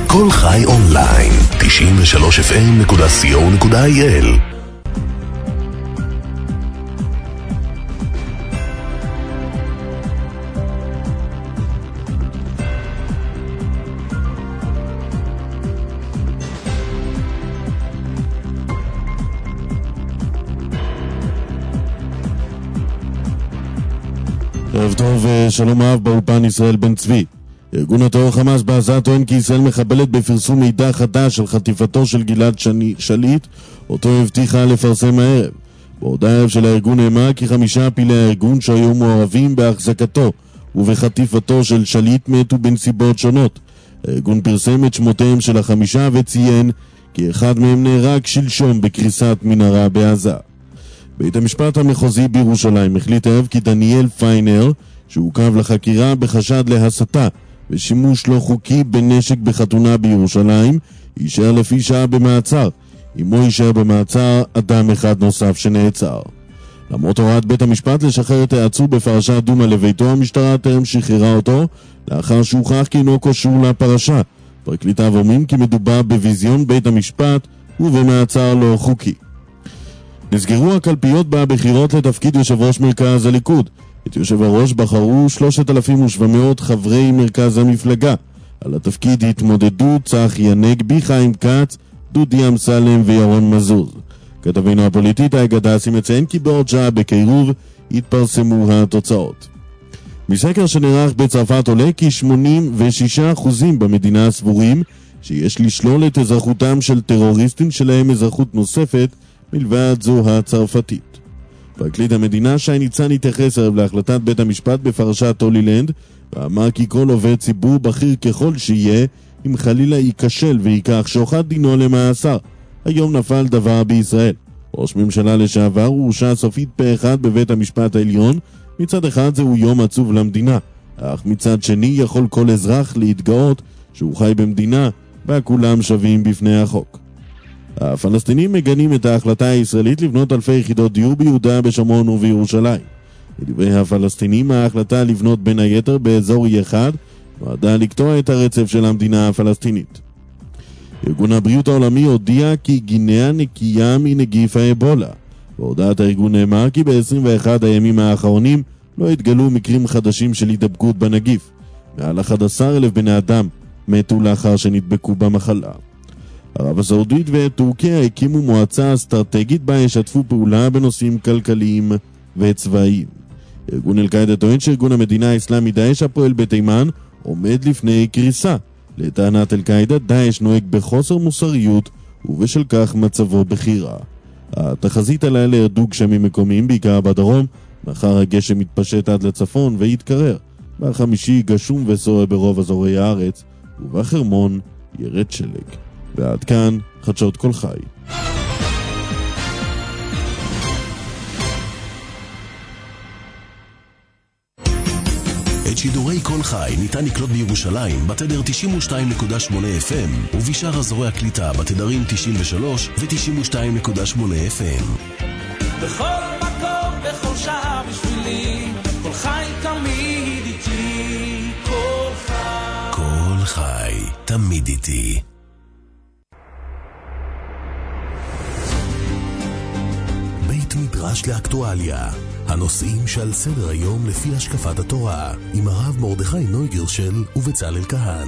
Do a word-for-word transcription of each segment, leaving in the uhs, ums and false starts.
כל חי אונליין, תשעים ושלוש אף אם נקודה סי או נקודה איי אל. ערב טוב, שלום אהב באולפן ישראל בן צבי. ארגון הטרור חמאס בעזה טוען כי ישראל מחבלת בפרסום מידע חדש של חטיפתו של גלעד שליט, אותו הבטיחה לפרסם הערב. בהודעה הערב של הארגון נאמר כי חמישה פעילי הארגון שהיו מעורבים בהחזקתו ובחטיפתו של שליט מתו בנסיבות שונות. הארגון פרסם את שמותיהם של החמישה וציין כי אחד מהם נהרג שלשום בקריסת מנהרה בעזה. בית המשפט המחוזי בירושלים החליט הערב כי דניאל פיינר, שעוכב לחקירה בחשד להסתה ושימוש לא חוקי בנשק בחתונה בירושלים, יישאר לפי שעה במעצר. עמו יישאר במעצר אדם אחד נוסף שנעצר. למרות הוראת בית המשפט לשחרר את העצור בפרשת דומא לביתו, המשטרה טרם שחררה אותו לאחר שהוכח כי אינו קשור לפרשה. פרקליטיו אומרים כי מדובר בביזיון בית המשפט ובמעצר לא חוקי. נסגרו הקלפיות בבחירות לתפקיד יושב ראש מרכז הליכוד. את יושב הראש בחרו שלושת אלפים ושבע מאות חברי מרכז המפלגה. על התפקיד התמודדו צחי הנגבי, חיים כץ, דודי אמסלם וירון מזוז. כתבינו הפוליטית האגדסי מציין כי בעוד שעה בקירוב התפרסמו התוצאות. מסקר שנערך בצרפת עולה כי שמונים ושישה אחוזים במדינה סבורים שיש לשלול את אזרחותם של טרוריסטים שלהם אזרחות נוספת מלבד זו הצרפתית. פרקליט המדינה שי ניצן התייחס ערב להחלטת בית המשפט בפרשת הולילנד ואמר כי כל עובד ציבור בכיר ככל שיהיה, אם חלילה ייכשל ויקח שוחד, דינו למאסר. היום נפל דבר בישראל. ראש ממשלה לשעבר הורשע סופית פה אחד בבית המשפט העליון. מצד אחד זהו יום עצוב למדינה, אך מצד שני יכול כל אזרח להתגאות שהוא חי במדינה בה כולם שווים בפני החוק. הפלסטינים מגנים את ההחלטה הישראלית לבנות אלפי יחידות דיור ביהודה, בשומרון ובירושלים. לדברי הפלסטינים, ההחלטה לבנות בין היתר באזור אי אחד נועדה לקטוע את הרצף של המדינה הפלסטינית. ארגון הבריאות העולמי הודיע כי גינאה נקייה מנגיף האבולה. בהודעת הארגון נאמר כי ב-עשרים ואחד הימים האחרונים לא התגלו מקרים חדשים של הידבקות בנגיף. מעל אחד עשר אלף בני אדם מתו לאחר שנדבקו במחלה. ערב הסעודית וטורקיה הקימו מועצה אסטרטגית בה ישתפו פעולה בנושאים כלכליים וצבאיים. ארגון אל-קאעידה טוען שארגון המדינה האסלאמי דאעש הפועל בתימן עומד לפני קריסה. לטענת אל-קאעידה, דאעש נוהג בחוסר מוסריות ובשל כך מצבו בחירה. התחזית הלילה ירדו גשמים מקומיים בעיקר בדרום, מאחר הגשם מתפשט עד לצפון ויתקרר. בחמישי גשום וסוער ברוב אזורי הארץ, ובחרמון ירד שלג. ועד כאן חדשות כל חי. את שידורי כל חי ניתן לקלוט בירושלים בתדר תשעים ושתיים נקודה שמונה אף אם ובשאר אזורי הקליטה בתדרים תשעים ושלוש ו-תשעים ושתיים נקודה שמונה אף אם. בכל מקום, בכל שעה בשבילי, כל חי תמיד איתי, כל חי. כל חי תמיד איתי. בית מדרש לאקטואליה, הנושאים שעל סדר היום לפי השקפת התורה, עם הרב מרדכי נויגרשל ובצלאל כהן.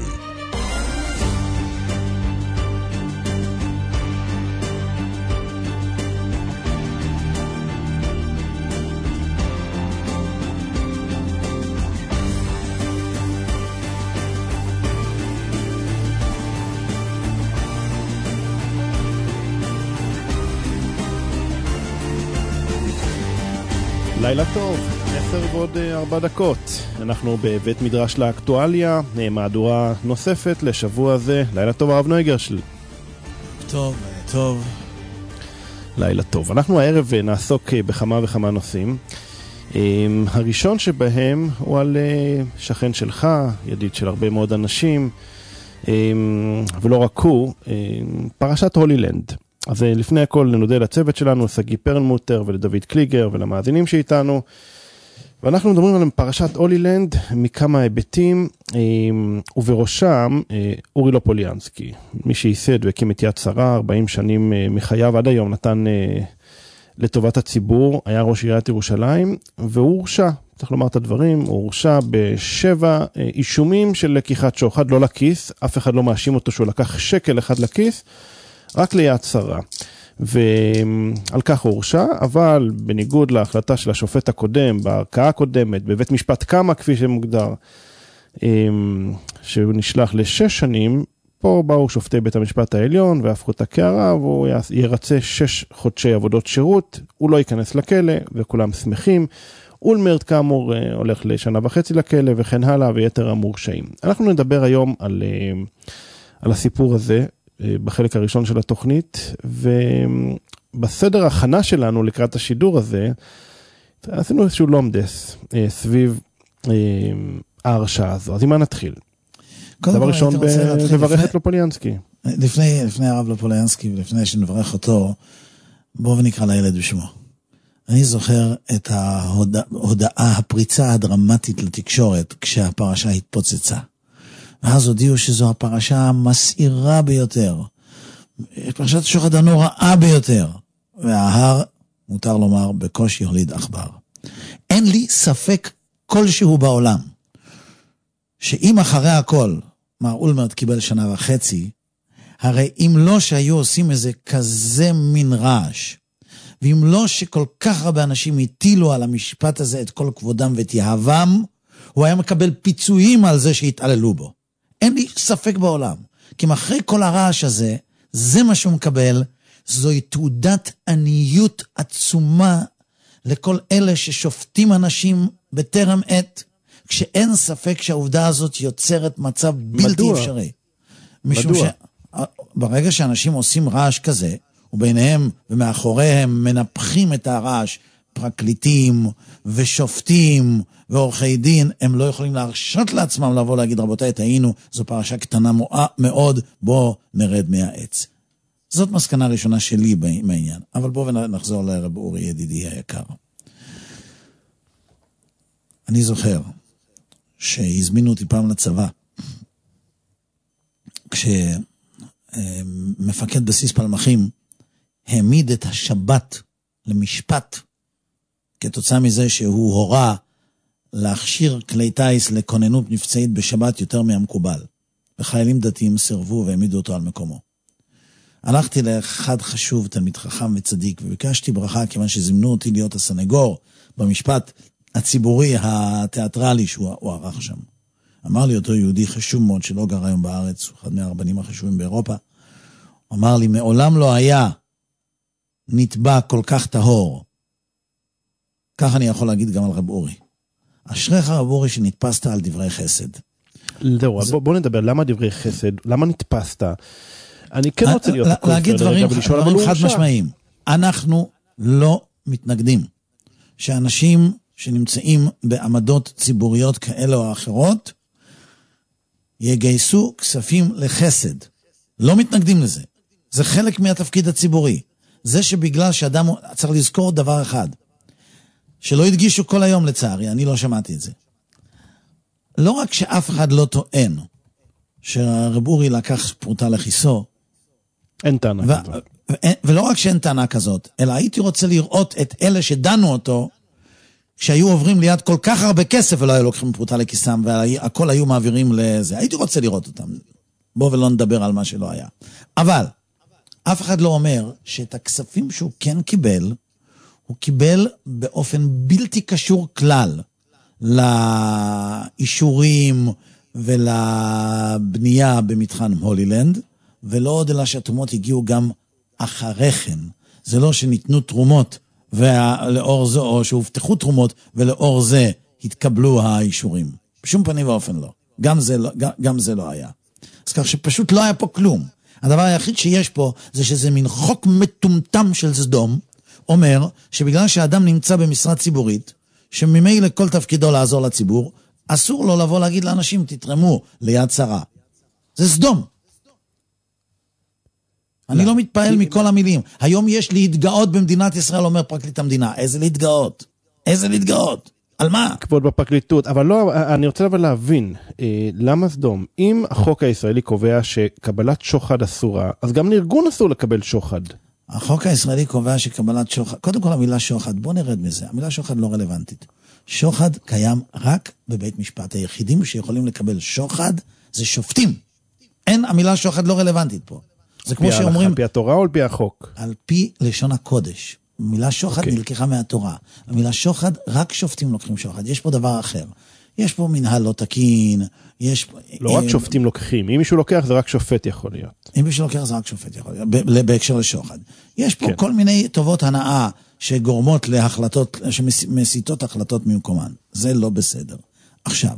לילה טוב, עשר ועוד ארבע דקות. אנחנו בבית מדרש לאקטואליה, מהדורה נוספת לשבוע הזה. לילה טוב, הרב נויגרשל. טוב, טוב. לילה טוב. אנחנו הערב נעסוק בכמה וכמה נושאים. הראשון שבהם הוא על שכן שלך, ידיד של הרבה מאוד אנשים, ולא רק הוא, פרשת הולילנד. אז לפני הכל נודה לצוות שלנו, סגי פרלמוטר ולדוד קליגר ולמאזינים שאיתנו, ואנחנו מדברים על פרשת הולילנד מכמה היבטים, ובראשם אורי לופוליאנסקי, מי שייסד והקים את יד שרה, ארבעים שנים מחייו עד היום נתן לטובת הציבור, היה ראש עיריית ירושלים, והוא הורשע, צריך לומר את הדברים, הוא הורשע בשבע אישומים של לקיחת שוחד, לא לכיס, אף אחד לא מאשים אותו שהוא לקח שקל אחד לכיס, רק ליד שרה. ועל כך הוא הורשע, אבל בניגוד להחלטה של השופט הקודם, בערכאה הקודמת, בבית משפט כמה כפי שמוגדר, שהוא נשלח לשש שנים, פה באו שופטי בית המשפט העליון והפכו את הקערה, והוא ירצה שש חודשי עבודות שירות, הוא לא ייכנס לכלא, וכולם שמחים. אולמרט כאמור הולך לשנה וחצי לכלא, וכן הלאה, ויתר המורשעים. אנחנו נדבר היום על, על הסיפור הזה, בחלק הראשון של התוכנית, ובסדר ההכנה שלנו לקראת השידור הזה, עשינו איזשהו לומדס סביב ההרשעה הזו. אז עם מה נתחיל? דבר ראשון, לברך את לופוליאנסקי. לפני, לפני הרב לופוליאנסקי, ולפני שנברך אותו, בואו ונקרא לילד בשמו. אני זוכר את ההודעה, הפריצה הדרמטית לתקשורת, כשהפרשה התפוצצה. ואז הודיעו שזו הפרשה המסעירה ביותר. פרשת השוחד הנוראה ביותר. וההר, מותר לומר, בקושי הוליד עכבר. אין לי ספק כלשהו בעולם, שאם אחרי הכל, מר אולמרט קיבל שנה וחצי, הרי אם לא שהיו עושים איזה כזה מין רעש, ואם לא שכל כך הרבה אנשים הטילו על המשפט הזה את כל כבודם ואת יהבם, הוא היה מקבל פיצויים על זה שהתעללו בו. אין לי ספק בעולם. כי אחרי כל הרעש הזה, זה מה שהוא מקבל, זוהי תעודת עניות עצומה לכל אלה ששופטים אנשים בטרם עת, כשאין ספק שהעובדה הזאת יוצרת מצב בלתי מדוע? אפשרי. משום מדוע? שברגע שאנשים עושים רעש כזה, וביניהם ומאחוריהם מנפחים את הרעש, פרקליטים ושופטים ועורכי דין, הם לא יכולים להרשות לעצמם לבוא להגיד, רבותיי, תהינו, זו פרשה קטנה מאוד, בוא נרד מהעץ. זאת מסקנה ראשונה שלי בעניין. אבל בואו נחזור לרב אורי ידידי היקר. אני זוכר שהזמינו אותי פעם לצבא, כשמפקד בסיס פלמחים העמיד את השבת למשפט, כתוצאה מזה שהוא הורה להכשיר כלי טייס לכוננות מבצעית בשבת יותר מהמקובל. וחיילים דתיים סרבו והעמידו אותו על מקומו. הלכתי לאחד חשוב, תלמיד חכם וצדיק, וביקשתי ברכה כיוון שזימנו אותי להיות הסנגור במשפט הציבורי התיאטרלי שהוא ערך שם. אמר לי אותו יהודי חשוב מאוד שלא גר היום בארץ, הוא אחד מהרבנים החשובים באירופה, הוא אמר לי, מעולם לא היה נתבע כל כך טהור. כך אני יכול להגיד גם על רב אורי. אשריך רב אורי שנתפסת על דברי חסד. זהו, בוא, בוא נדבר, למה דברי חסד? למה נתפסת? אני כן רוצה להיות הכל להגיד דברים, דברים חד משמעיים. אנחנו לא מתנגדים שאנשים שנמצאים בעמדות ציבוריות כאלה או אחרות יגייסו כספים לחסד. לא מתנגדים לזה. זה חלק מהתפקיד הציבורי. זה שבגלל שאדם צריך לזכור דבר אחד, שלא ידגישו כל היום לצערי, אני לא שמעתי את זה. לא רק שאף אחד לא טוען שהרב אורי לקח פרוטה לכיסו, אין טענה ו- כזאת. ו- ולא רק שאין טענה כזאת, אלא הייתי רוצה לראות את אלה שדנו אותו, שהיו עוברים ליד כל כך הרבה כסף ולא היו לוקחים פרוטה לכיסם, והכל היו מעבירים לזה. הייתי רוצה לראות אותם. בוא ולא נדבר על מה שלא היה. אבל אף אחד לא אומר שאת הכספים שהוא כן קיבל, הוא קיבל באופן בלתי קשור כלל לאישורים ולבנייה במתחם הולילנד, ולא עוד אלא שהתרומות הגיעו גם אחרי כן. זה לא שניתנו תרומות ולאור זה, או שהובטחו תרומות ולאור זה התקבלו האישורים. בשום פנים ואופן לא. גם זה לא, גם, גם זה לא היה. אז כך שפשוט לא היה פה כלום. הדבר היחיד שיש פה זה שזה מין חוק מטומטם של סדום, אומר שבגלל שהאדם נמצא במשרה ציבורית, שממילא כל תפקידו לעזור לציבור, אסור לו לבוא להגיד לאנשים, תתרמו ליד שרה. זה סדום. אני לא מתפעל מכל המילים. היום יש להתגאות במדינת ישראל, אומר פרקליט המדינה. איזה להתגאות? איזה להתגאות? על מה? כבוד בפרקליטות, אבל לא, אני רוצה אבל להבין, אה, למה סדום? אם החוק הישראלי קובע שקבלת שוחד אסורה, אז גם לארגון אסור לקבל שוחד. החוק הישראלי קובע שקבלת שוחד, קודם כל המילה שוחד, בוא נרד מזה, המילה שוחד לא רלוונטית. שוחד קיים רק בבית משפט. היחידים שיכולים לקבל שוחד זה שופטים. אין, המילה שוחד לא רלוונטית פה. זה כמו שאומרים... על פי התורה או על פי החוק? על פי לשון הקודש. המילה שוחד okay. נלקחה מהתורה. המילה שוחד, רק שופטים לוקחים שוחד. יש פה דבר אחר. יש פה מנהל לא תקין, יש... לא רק שופטים לוקחים. אם מישהו לוקח, זה רק שופט יכול להיות. אם מישהו לוקח, זה רק שופט יכול להיות. בהקשר לשוחד. יש פה כן. כל מיני טובות הנאה שגורמות להחלטות, שמסיתות החלטות ממקומן. זה לא בסדר. עכשיו,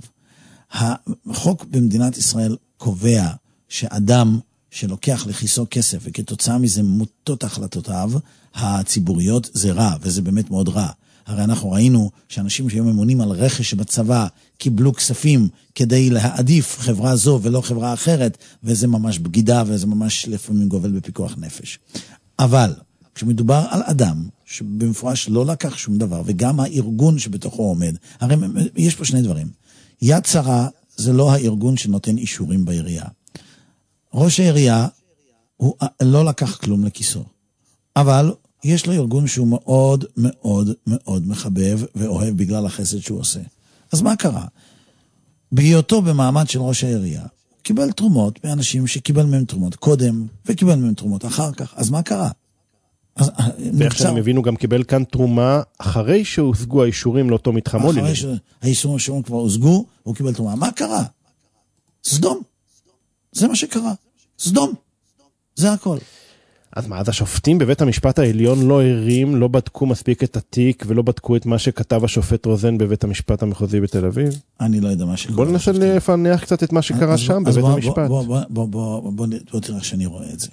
החוק במדינת ישראל קובע שאדם שלוקח לכיסו כסף, וכתוצאה מזה מוטות החלטותיו הציבוריות, זה רע, וזה באמת מאוד רע. הרי אנחנו ראינו שאנשים שהיו ממונים על רכש בצבא, קיבלו כספים כדי להעדיף חברה זו ולא חברה אחרת, וזה ממש בגידה, וזה ממש לפעמים גובל בפיקוח נפש. אבל, כשמדובר על אדם, שבמפורש לא לקח שום דבר, וגם הארגון שבתוכו עומד, הרי יש פה שני דברים. יד שרה זה לא הארגון שנותן אישורים בעירייה. ראש העירייה הוא לא לקח כלום לכיסו, אבל יש לו ארגון שהוא מאוד מאוד מאוד מחבב ואוהב בגלל החסד שהוא עושה. אז מה קרה? בהיותו במעמד של ראש העירייה, קיבל תרומות מאנשים שקיבל מהם תרומות קודם, וקיבל מהם תרומות אחר כך. אז מה קרה? ואיך שאני מבין, הוא גם קיבל כאן תרומה אחרי שהושגו האישורים לאותו מתחם. אחרי שהאישורים כבר הושגו, הוא קיבל תרומה. מה קרה? סדום. זה מה שקרה. סדום. זה הכל. אז מה, אז השופטים בבית המשפט העליון לא הרים, לא בדקו מספיק את התיק, ולא בדקו את מה שכתב השופט רוזן בבית המשפט המחוזי בתל אביב? אני לא יודע מה שקרה. בוא ננסה לפענח קצת את מה שקרה שם בבית המשפט. בוא תראה שאני רואה את זה.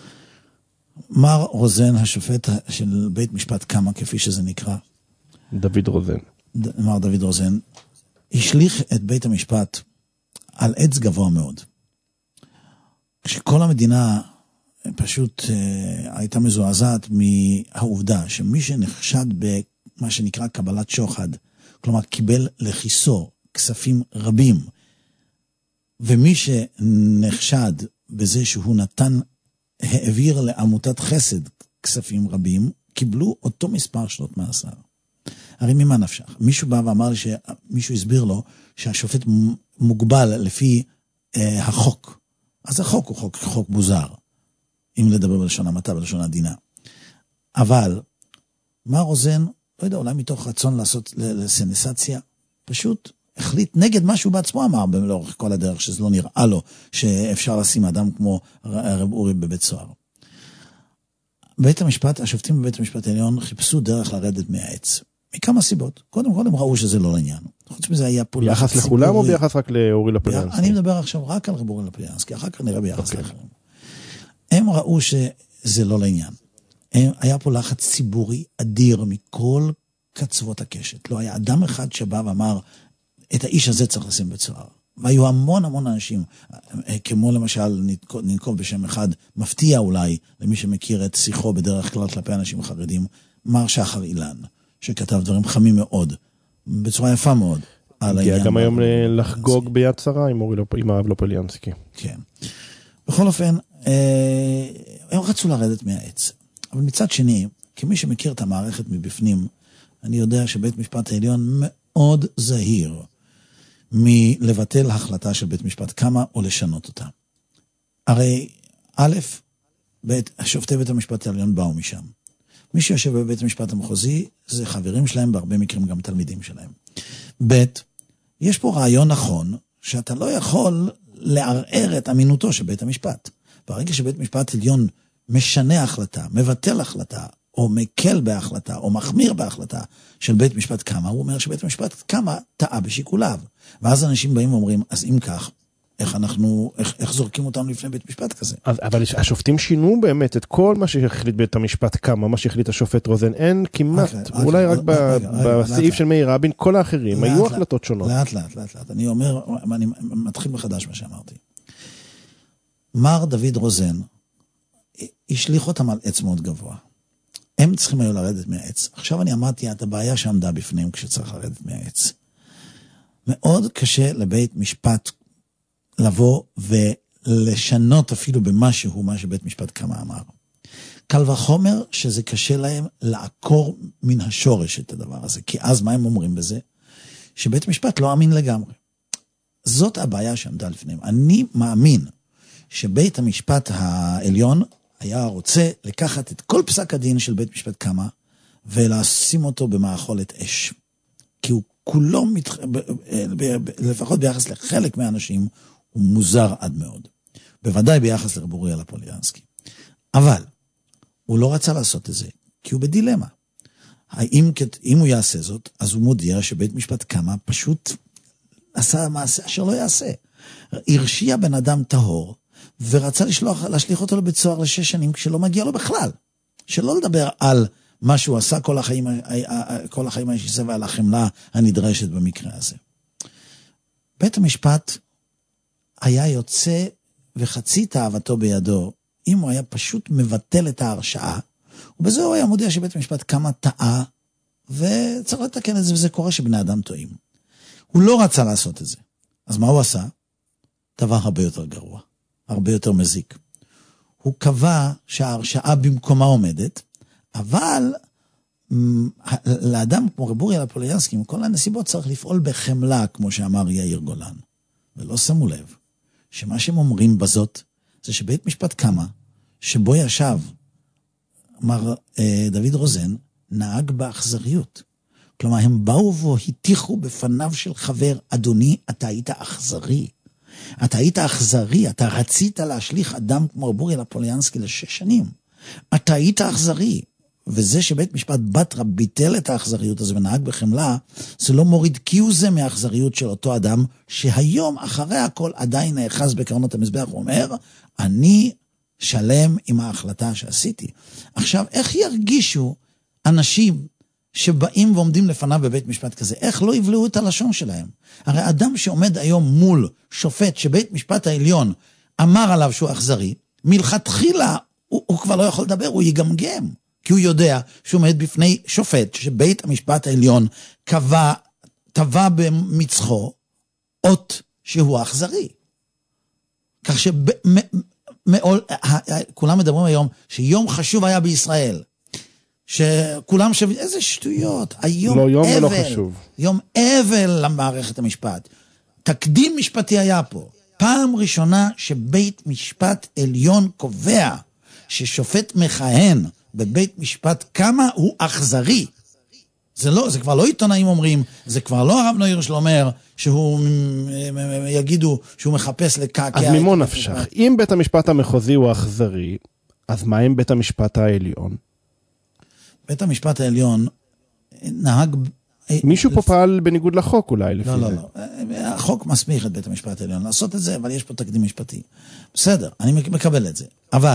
מר רוזן, השופט של בית משפט קמה, כפי שזה נקרא. דוד רוזן. מר דוד רוזן, השליך את בית המשפט על עץ גבוה מאוד. כשכל המדינה פשוט אה, הייתה מזועזעת מהעובדה שמי שנחשד במה שנקרא קבלת שוחד, כלומר קיבל לכיסו כספים רבים, ומי שנחשד בזה שהוא נתן, העביר לעמותת חסד כספים רבים, קיבלו אותו מספר שנות מאסר. הרי ממה נפשך? מישהו בא ואמר לי שמישהו הסביר לו שהשופט מוגבל לפי אה, החוק. אז החוק הוא חוק, חוק מוזר, אם לדבר בלשון המעטה, בלשון עדינה. אבל, מר רוזן, לא יודע, אולי מתוך רצון לעשות לסנסציה, פשוט החליט נגד מה שהוא בעצמו אמר, לאורך כל הדרך, שזה לא נראה לו, שאפשר לשים אדם כמו רב אורי בבית סוהר. בית המשפט, השופטים בבית המשפט העליון חיפשו דרך לרדת מהעץ. מכמה סיבות. קודם כל הם ראו שזה לא לעניין. חוץ מזה היה פה... ביחס לכולם או ביחס רק לאורי לפוליאנסקי? אני מדבר עכשיו רק על רב אורי לפוליאנסקי, אחר כך נראה ביחס לאחרים. הם ראו שזה לא לעניין. היה פה לחץ ציבורי אדיר מכל קצוות הקשת. לא היה אדם אחד שבא ואמר, את האיש הזה צריך לשים בצוהר. והיו המון המון אנשים, כמו למשל, ננקוב בשם אחד, מפתיע אולי, למי שמכיר את שיחו בדרך כלל כלפי אנשים חרדים, מר שחר אילן, שכתב דברים חמים מאוד, בצורה יפה מאוד. הגיע גם היום לחגוג ביד שרה עם הרב לפוליאנסקי. כן. בכל אופן, הם רצו לרדת מהעץ. אבל מצד שני, כמי שמכיר את המערכת מבפנים, אני יודע שבית משפט העליון מאוד זהיר מלבטל החלטה של בית משפט כמה או לשנות אותה. הרי א', בית, השופטי בית המשפט העליון באו משם. מי שיושב בבית המשפט המחוזי זה חברים שלהם, בהרבה מקרים גם תלמידים שלהם. ב', יש פה רעיון נכון שאתה לא יכול לערער את אמינותו של בית המשפט. ברגע שבית משפט עליון משנה החלטה, מבטל החלטה, או מקל בהחלטה, או מחמיר בהחלטה של בית משפט כמה, הוא אומר שבית המשפט כמה טעה בשיקוליו. ואז אנשים באים ואומרים, אז אם כך, איך אנחנו, איך, איך זורקים אותנו לפני בית משפט כזה? אבל השופטים שינו באמת את כל מה שהחליט בית המשפט כמה, מה שהחליט השופט רוזן, אין כמעט, אולי רק בסעיף של מאיר רבין, כל האחרים, היו החלטות שונות. לאט לאט, לאט לאט. אני אומר, אני מתחיל מחדש מה שאמרתי. מר דוד רוזן, השליך אותם על עץ מאוד גבוה. הם צריכים היו לרדת מהעץ. עכשיו אני אמרתי את הבעיה שעמדה בפניהם כשצריך לרדת מהעץ. מאוד קשה לבית משפט לבוא ולשנות אפילו במשהו מה שבית משפט כמה אמר. קל וחומר שזה קשה להם לעקור מן השורש את הדבר הזה, כי אז מה הם אומרים בזה? שבית משפט לא אמין לגמרי. זאת הבעיה שעמדה לפניהם. אני מאמין שבית המשפט העליון היה רוצה לקחת את כל פסק הדין של בית משפט כמה, ולשים אותו במאכולת אש. כי הוא כולו, מתח... לפחות ביחס לחלק מהאנשים, הוא מוזר עד מאוד. בוודאי ביחס לרב אוריאל הפוליאנסקי. אבל, הוא לא רצה לעשות את זה, כי הוא בדילמה. האם, אם הוא יעשה זאת, אז הוא מודיע שבית משפט כמה פשוט עשה מעשה אשר לא יעשה. הרשיע בן אדם טהור, ורצה לשלוח, להשליך אותו לבית סוהר לשש שנים, כשלא מגיע לו בכלל. שלא לדבר על מה שהוא עשה כל החיים, כל החיים הישיסה ועל החמלה הנדרשת במקרה הזה. בית המשפט היה יוצא וחצי תאוותו בידו, אם הוא היה פשוט מבטל את ההרשעה, ובזה הוא היה מודיע שבית המשפט כמה טעה, וצריך לתקן את זה, וזה קורה שבני אדם טועים. הוא לא רצה לעשות את זה. אז מה הוא עשה? דבר הרבה יותר גרוע, הרבה יותר מזיק. הוא קבע שההרשעה במקומה עומדת, אבל לאדם כמו רב אוריאל הפוליאנסקי, עם כל הנסיבות צריך לפעול בחמלה, כמו שאמר יאיר גולן. ולא שמו לב, שמה שהם אומרים בזאת, זה שבית משפט כמה, שבו ישב, אמר אה, דוד רוזן, נהג באכזריות. כלומר, הם באו והטיחו בפניו של חבר, אדוני, אתה היית אכזרי. אתה היית אכזרי, אתה רצית להשליך אדם כמו רב אוריאל הפוליאנסקי לשש שנים. אתה היית אכזרי. וזה שבית משפט בתרא ביטל את האכזריות הזו ונהג בחמלה, זה לא מוריד קיו זה מהאכזריות של אותו אדם, שהיום אחרי הכל עדיין נאחז בקרנות המזבח, הוא אומר, אני שלם עם ההחלטה שעשיתי. עכשיו, איך ירגישו אנשים שבאים ועומדים לפניו בבית משפט כזה? איך לא יבלעו את הלשון שלהם? הרי אדם שעומד היום מול שופט שבית משפט העליון אמר עליו שהוא אכזרי, מלכתחילה הוא, הוא כבר לא יכול לדבר, הוא יגמגם. כי הוא יודע שהוא עומד בפני שופט שבית המשפט העליון קבע, טבע במצחו אות שהוא אכזרי. כך שכולם מדברים היום שיום חשוב היה בישראל. שכולם שווים, איזה שטויות. היום לא יום אבל, ולא חשוב. יום אבל למערכת המשפט. תקדים משפטי היה פה. פעם ראשונה שבית משפט עליון קובע ששופט מכהן בבית משפט כמה הוא אכזרי. זה לא, זה כבר לא עיתונאים אומרים, זה כבר לא הרב נויר שלו אומר, שהוא יגידו שהוא מחפש לקעקע. אז ממו נפשך, אם בית המשפט המחוזי הוא אכזרי, אז מה עם בית המשפט העליון? בית המשפט העליון נהג... מישהו פה פעל בניגוד לחוק אולי לפי זה. לא, לא, לא. החוק מסמיך את בית המשפט העליון לעשות את זה, אבל יש פה תקדים משפטי. בסדר, אני מקבל את זה. אבל...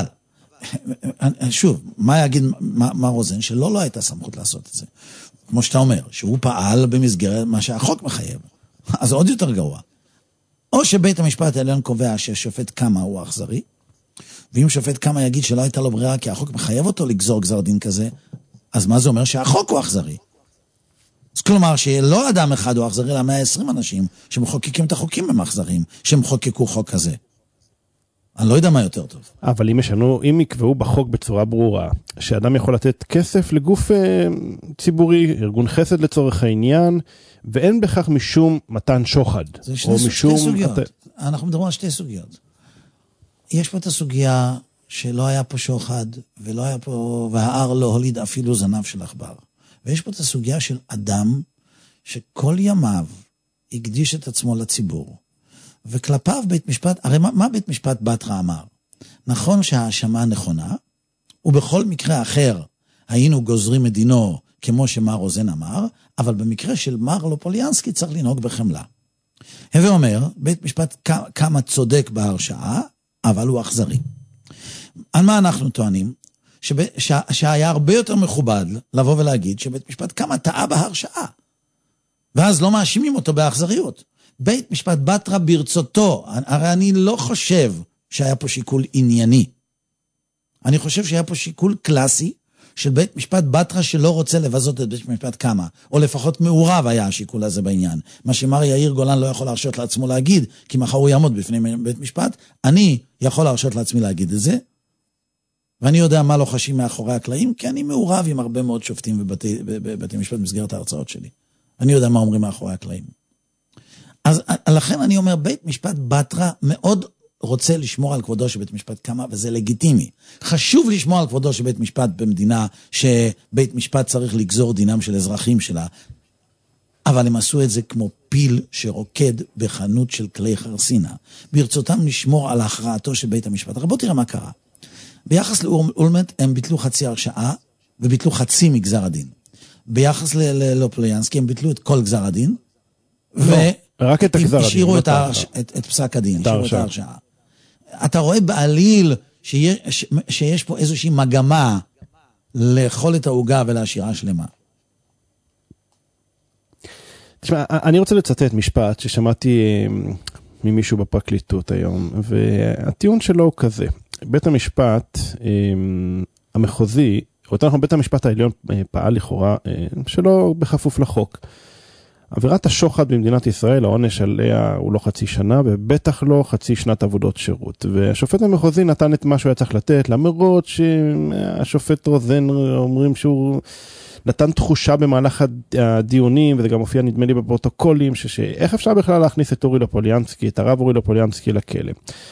שוב, מה יגיד מה רוזן? שלא לא הייתה סמכות לעשות את זה. כמו שאתה אומר, שהוא פעל במסגרת מה שהחוק מחייב. אז עוד יותר גרוע. או שבית המשפט העליון קובע ששופט כמה הוא אכזרי, ואם שופט כמה יגיד שלא הייתה לו ברירה כי החוק מחייב אותו לגזור גזר דין כזה, אז מה זה אומר? שהחוק הוא אכזרי. אז כלומר שלא אדם אחד הוא אכזרי, אלא מאה ועשרים אנשים שמחוקקים את החוקים הם אכזרים, שמחוקקו חוק כזה. אני לא יודע מה יותר טוב. אבל אם ישנו, אם יקבעו בחוק בצורה ברורה, שאדם יכול לתת כסף לגוף אה, ציבורי, ארגון חסד לצורך העניין, ואין בכך משום מתן שוחד. זה שני, או משום... שתי סוגיות. את... אנחנו מדברים על שתי סוגיות. יש פה את הסוגיה שלא היה פה שוחד, ולא היה פה, והער לא הוליד אפילו זנב של עכבר. ויש פה את הסוגיה של אדם, שכל ימיו הקדיש את עצמו לציבור, וכלפיו בית משפט, הרי מה, מה בית משפט בתרא אמר? נכון שההאשמה נכונה, ובכל מקרה אחר היינו גוזרים מדינו, כמו שמר רוזן אמר, אבל במקרה של מר לופוליאנסקי צריך לנהוג בחמלה. הווה אומר, בית משפט כמה צודק בהרשעה, אבל הוא אכזרי. על מה אנחנו טוענים? שב, שה, שהיה הרבה יותר מכובד לבוא ולהגיד שבית משפט כמה טעה בהרשעה, ואז לא מאשימים אותו באכזריות. בית משפט בתרא ברצותו, הרי אני לא חושב שהיה פה שיקול ענייני. אני חושב שהיה פה שיקול קלאסי, של בית משפט בתרה שלא רוצה לבזות את בית משפט קמה, או לפחות מעורב היה השיקול הזה בעניין. מה שמר יאיר גולן לא יכול להרשות לעצמו להגיד, כי מחר הוא יעמוד בפני בית משפט, אני יכול להרשות לעצמי להגיד את זה, ואני יודע מה לא חשים מאחורי הקלעים, כי אני מעורב עם הרבה מאוד שופטים בבתי, בבתי משפט במסגרת ההרצאות שלי. אני יודע מה אומרים מאחורי הקלעים. אז לכן אני אומר, בית משפט בתרה מאוד רוצה לשמור על כבודו של בית משפט קמה, וזה לגיטימי. חשוב לשמור על כבודו של בית משפט במדינה שבית משפט צריך לגזור דינם של אזרחים שלה, אבל הם עשו את זה כמו פיל שרוקד בחנות של כלי חרסינה. ברצותם לשמור על הכרעתו של בית המשפט. אבל בוא תראה מה קרה. ביחס לאולמרט הם ביטלו חצי הרשעה, וביטלו חצי מגזר הדין. ביחס ללופוליאנסקי הם ביטלו את כל גזר הדין, לא, רק את הגזר הדין. והשאירו את, ההרש... את, את פסק הדין, השאירו את ההרשעה. אתה רואה בעליל שיש, שיש פה איזושהי מגמה לאכול את העוגה ולהשאירה שלמה. תשמע, אני רוצה לצטט משפט ששמעתי ממישהו בפרקליטות היום, והטיעון שלו הוא כזה. בית המשפט המחוזי, או יותר נכון בית המשפט העליון פעל לכאורה שלא בכפוף לחוק. עבירת השוחד במדינת ישראל, העונש עליה הוא לא חצי שנה, ובטח לא חצי שנת עבודות שירות. והשופט המחוזי נתן את מה שהוא היה צריך לתת, למרות שהשופט רוזן אומרים שהוא נתן תחושה במהלך הדיונים, וזה גם מופיע נדמה לי בפרוטוקולים, שאיך אפשר בכלל להכניס את אורי לופוליאנסקי, את הרב אורי לופוליאנסקי לכלא.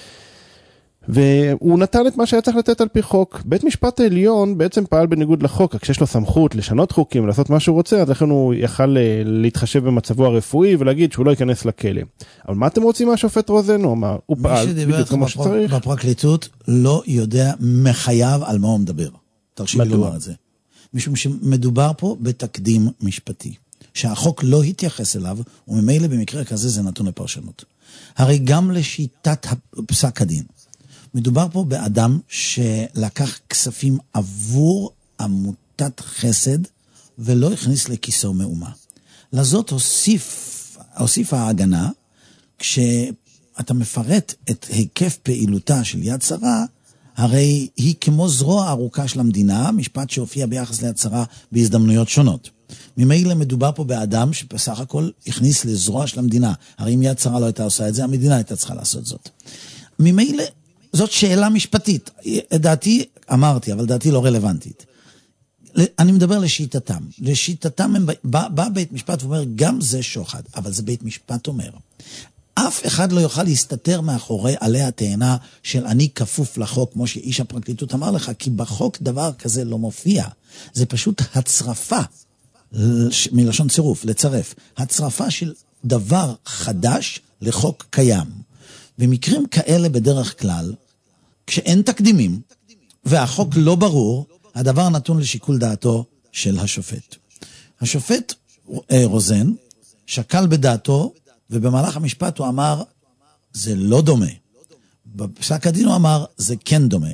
והוא נתן את מה שהיה צריך לתת על פי חוק. בית משפט העליון בעצם פעל בניגוד לחוק, כשיש לו סמכות לשנות חוקים, לעשות מה שהוא רוצה, אז לכן הוא יכל להתחשב במצבו הרפואי ולהגיד שהוא לא ייכנס לכלא. אבל מה אתם רוצים מהשופט רוזן? הוא אמר, הוא פעל בדיוק כמו שצריך. בפרקליטות לא יודע מחייב על מה הוא מדבר. תרשי לי לומר את זה. משום שמדובר פה בתקדים משפטי, שהחוק לא התייחס אליו, וממילא במקרה כזה זה נתון לפרשנות. הרי גם לשיטת פסק הדין, מדובר פה באדם שלקח כספים עבור עמותת חסד, ולא הכניס לכיסו מאומה. לזאת הוסיף, הוסיפה ההגנה, כשאתה מפרט את היקף פעילותה של יד שרה, הרי היא כמו זרוע ארוכה של המדינה, משפט שהופיע ביחס ליד שרה בהזדמנויות שונות. ממילא מדובר פה באדם שבסך הכל הכניס לזרוע של המדינה. הרי אם יד שרה לא הייתה עושה את זה, המדינה הייתה צריכה לעשות זאת. ממילא זאת שאלה משפטית. דעתי, אמרתי, אבל דעתי לא רלוונטית. אני מדבר לשיטתם. לשיטתם הם, בא, בא בית משפט ואומר, גם זה שוחד, אבל זה בית משפט אומר. אף אחד לא יוכל להסתתר מאחורי עלי התאנה של אני כפוף לחוק, כמו שאיש הפרקליטות אמר לך, כי בחוק דבר כזה לא מופיע. זה פשוט הצרפה, מלשון צירוף, לצרף. הצרפה של דבר חדש לחוק קיים. במקרים כאלה בדרך כלל, כשאין תקדימים, והחוק לא ברור, הדבר נתון לשיקול דעתו של השופט. השופט רוזן שקל בדעתו, ובמהלך המשפט הוא אמר, זה לא דומה. בפסק הדין הוא אמר, זה כן דומה.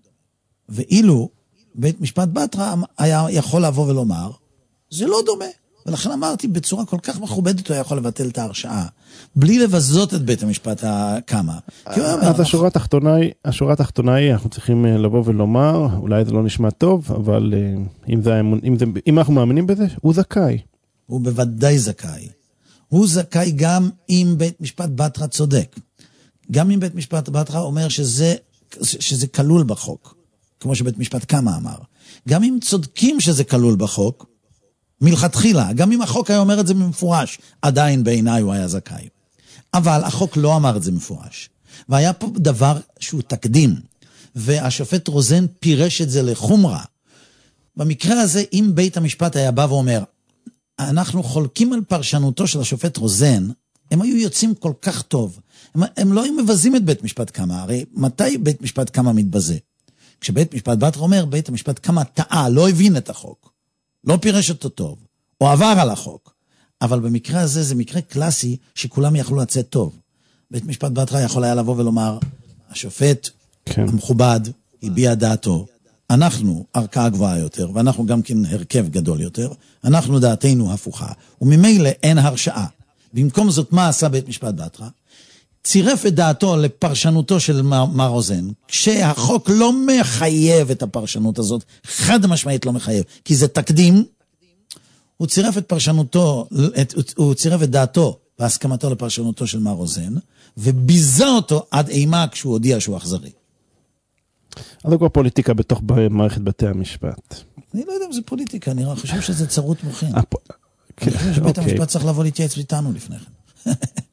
ואילו בית משפט בתרה היה יכול לבוא ולומר, זה לא דומה. ולכן אמרתי, בצורה כל כך מכובדת הוא יכול לבטל את ההרשעה, בלי לבזות את בית המשפט הקמה. אז השורה התחתונה היא, השורה התחתונה היא, אנחנו צריכים לבוא ולומר, אולי זה לא נשמע טוב, אבל אם זה, אם זה, אם אנחנו מאמינים בזה, הוא זכאי. הוא בוודאי זכאי. הוא זכאי גם אם בית משפט בתרה צודק. גם אם בית משפט בתרה אומר שזה, שזה כלול בחוק, כמו שבית משפט קמה אמר. גם אם צודקים שזה כלול בחוק, מלכתחילה, גם אם החוק היה אומר את זה במפורש, עדיין בעיניי הוא היה זכאי. אבל החוק לא אמר את זה מפורש. והיה פה דבר שהוא תקדים, והשופט רוזן פירש את זה לחומרה. במקרה הזה, אם בית המשפט היה בא ואומר, אנחנו חולקים על פרשנותו של השופט רוזן, הם היו יוצאים כל כך טוב. הם, הם לא היו מבזים את בית משפט קמה. הרי מתי בית משפט קמה מתבזה? כשבית משפט בתרה אומר, בית המשפט קמה טעה, לא הבין את החוק. לא פירש אותו טוב, או עבר על החוק. אבל במקרה הזה זה מקרה קלאסי שכולם יכלו לצאת טוב. בית משפט בתרה יכול היה לבוא ולומר, השופט כן. המכובד הביע דעתו, אנחנו ערכאה גבוהה יותר, ואנחנו גם כן הרכב גדול יותר, אנחנו דעתנו הפוכה, וממילא אין הרשעה. במקום זאת מה עשה בית משפט בתרה? צירף את דעתו לפרשנותו של מר רוזן, כשהחוק לא מחייב את הפרשנות הזאת, חד משמעית לא מחייב, כי זה תקדים, הוא צירף את פרשנותו, את, הוא צירף את דעתו בהסכמתו לפרשנותו של מר רוזן, וביזה אותו עד אימה כשהוא הודיע שהוא אכזרי. אז זה כבר פוליטיקה בתוך מערכת בתי המשפט. אני לא יודע אם זה פוליטיקה, אני חושב שזה צרות מוחין. אני חושב שבית המשפט צריך לבוא להתייעץ איתנו לפני כן.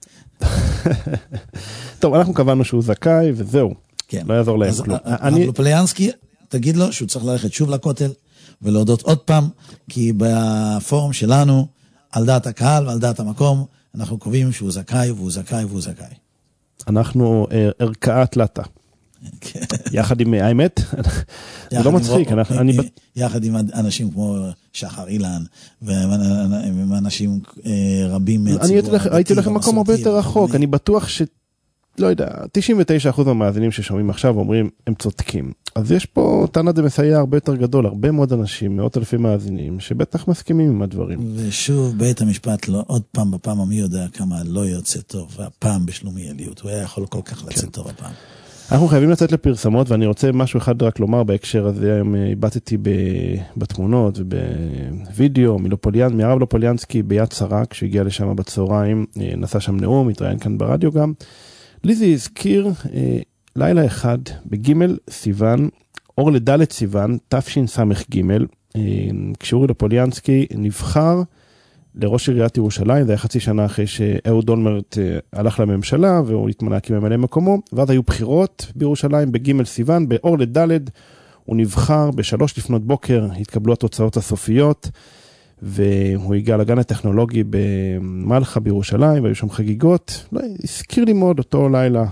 טוב, אנחנו קבענו שהוא זכאי, וזהו. כן. לא יעזור להם כלום. הרב לופוליאנסקי, תגיד לו שהוא צריך ללכת שוב לכותל, ולהודות עוד פעם, כי בפורום שלנו, על דעת הקהל ועל דעת המקום, אנחנו קובעים שהוא זכאי, והוא זכאי, והוא זכאי. אנחנו ערכאת לטה. יחד עם האמת, זה לא מצחיק. יחד עם אנשים כמו שחר אילן, ועם אנשים רבים מהציבור. הייתי הולך למקום הרבה יותר רחוק, אני בטוח ש... לא יודע, תשעים ותשעה אחוז מהמאזינים ששומעים עכשיו אומרים, הם צודקים. אז יש פה טענה דה מסייע הרבה יותר גדול, הרבה מאוד אנשים, מאות אלפי מאזינים, שבטח מסכימים עם הדברים. ושוב, בית המשפט לא, עוד פעם בפעם, מי יודע כמה לא יוצא טוב, והפעם בשלומיאליות, הוא היה יכול כל כך לצאת טוב הפעם. אנחנו חייבים לצאת לפרסמות, ואני רוצה משהו אחד רק לומר בהקשר הזה, היום איבדתי בתמונות ובווידאו מלופוליאן, מהרב לופוליאנסקי ביד שרה, כשהוא הגיע לשם בצהריים, נשא שם נאום, התראיין כאן ברדיו גם. לי זה הזכיר אה, לילה אחד בגימל סיוון, אור לדלת סיוון, תשס"ג, אה, כשאורי לופוליאנסקי נבחר לראש עיריית ירושלים, זה היה חצי שנה אחרי שאהוד אולמרט אה, הלך לממשלה, והוא התמנה כממלא מקומו, ואז היו בחירות בירושלים בגימל סיוון, באור לדלת, הוא נבחר בשלוש לפנות בוקר, התקבלו התוצאות הסופיות, והוא הגיע לגן הטכנולוגי במלחה בירושלים, והיו שם חגיגות. לא, הזכיר לי מאוד אותו לילה,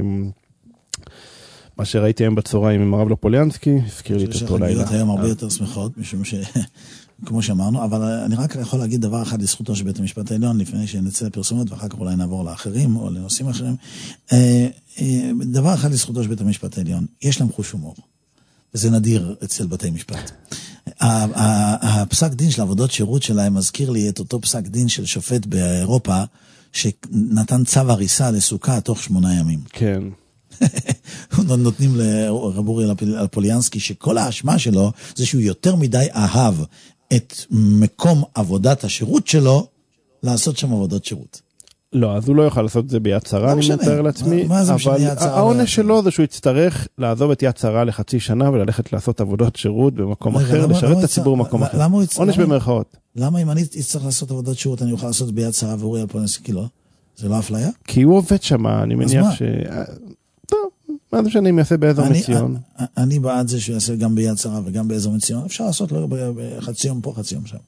מה שראיתי היום בצהריים עם הרב לופוליאנסקי, הזכיר לי את אותו לילה. חגיגות היום הרבה יותר שמחות, משום ש... כמו שאמרנו, אבל אני רק יכול להגיד דבר אחד לזכותו של בית המשפט העליון, לפני שנצא לפרסומות, ואחר כך אולי נעבור לאחרים, או לנושאים אחרים. דבר אחד לזכותו של בית המשפט העליון, יש להם חוש הומור. וזה נדיר אצל בתי משפט. הפסק דין של עבודות שירות שלהם מזכיר לי את אותו פסק דין של שופט באירופה, שנתן צו הריסה לסוכה תוך שמונה ימים. כן. נותנים לרבורי לפוליאנסקי, שכל האשמה שלו זה שהוא יותר מדי אהב את מקום עבודת השירות שלו, לעשות שם עבודות שירות. לא, אז הוא לא יוכל לעשות את זה ביד שרה, אני מתאר לעצמי, אבל העונש שלו זה שהוא יצטרך לעזוב את יד שרה לחצי שנה, וללכת לעשות עבודות שירות במקום אחר, לשרת את הציבור במקום אחר. עונש במרכאות. למה אם אני אצטרך לעשות עבודות שירות, אני אוכל לעשות ביד שרה ואורי לפוליאנסקי לא? זה לא אפליה? כי הוא עובד שם, אני מניח ש... טוב, מה זה שאני יעשה באזור מציון? אני בעד זה שהוא יעשה גם ביד שרה וגם באזור מציון, אפשר לעשות לו בחצי יום פה, חצי יום שם.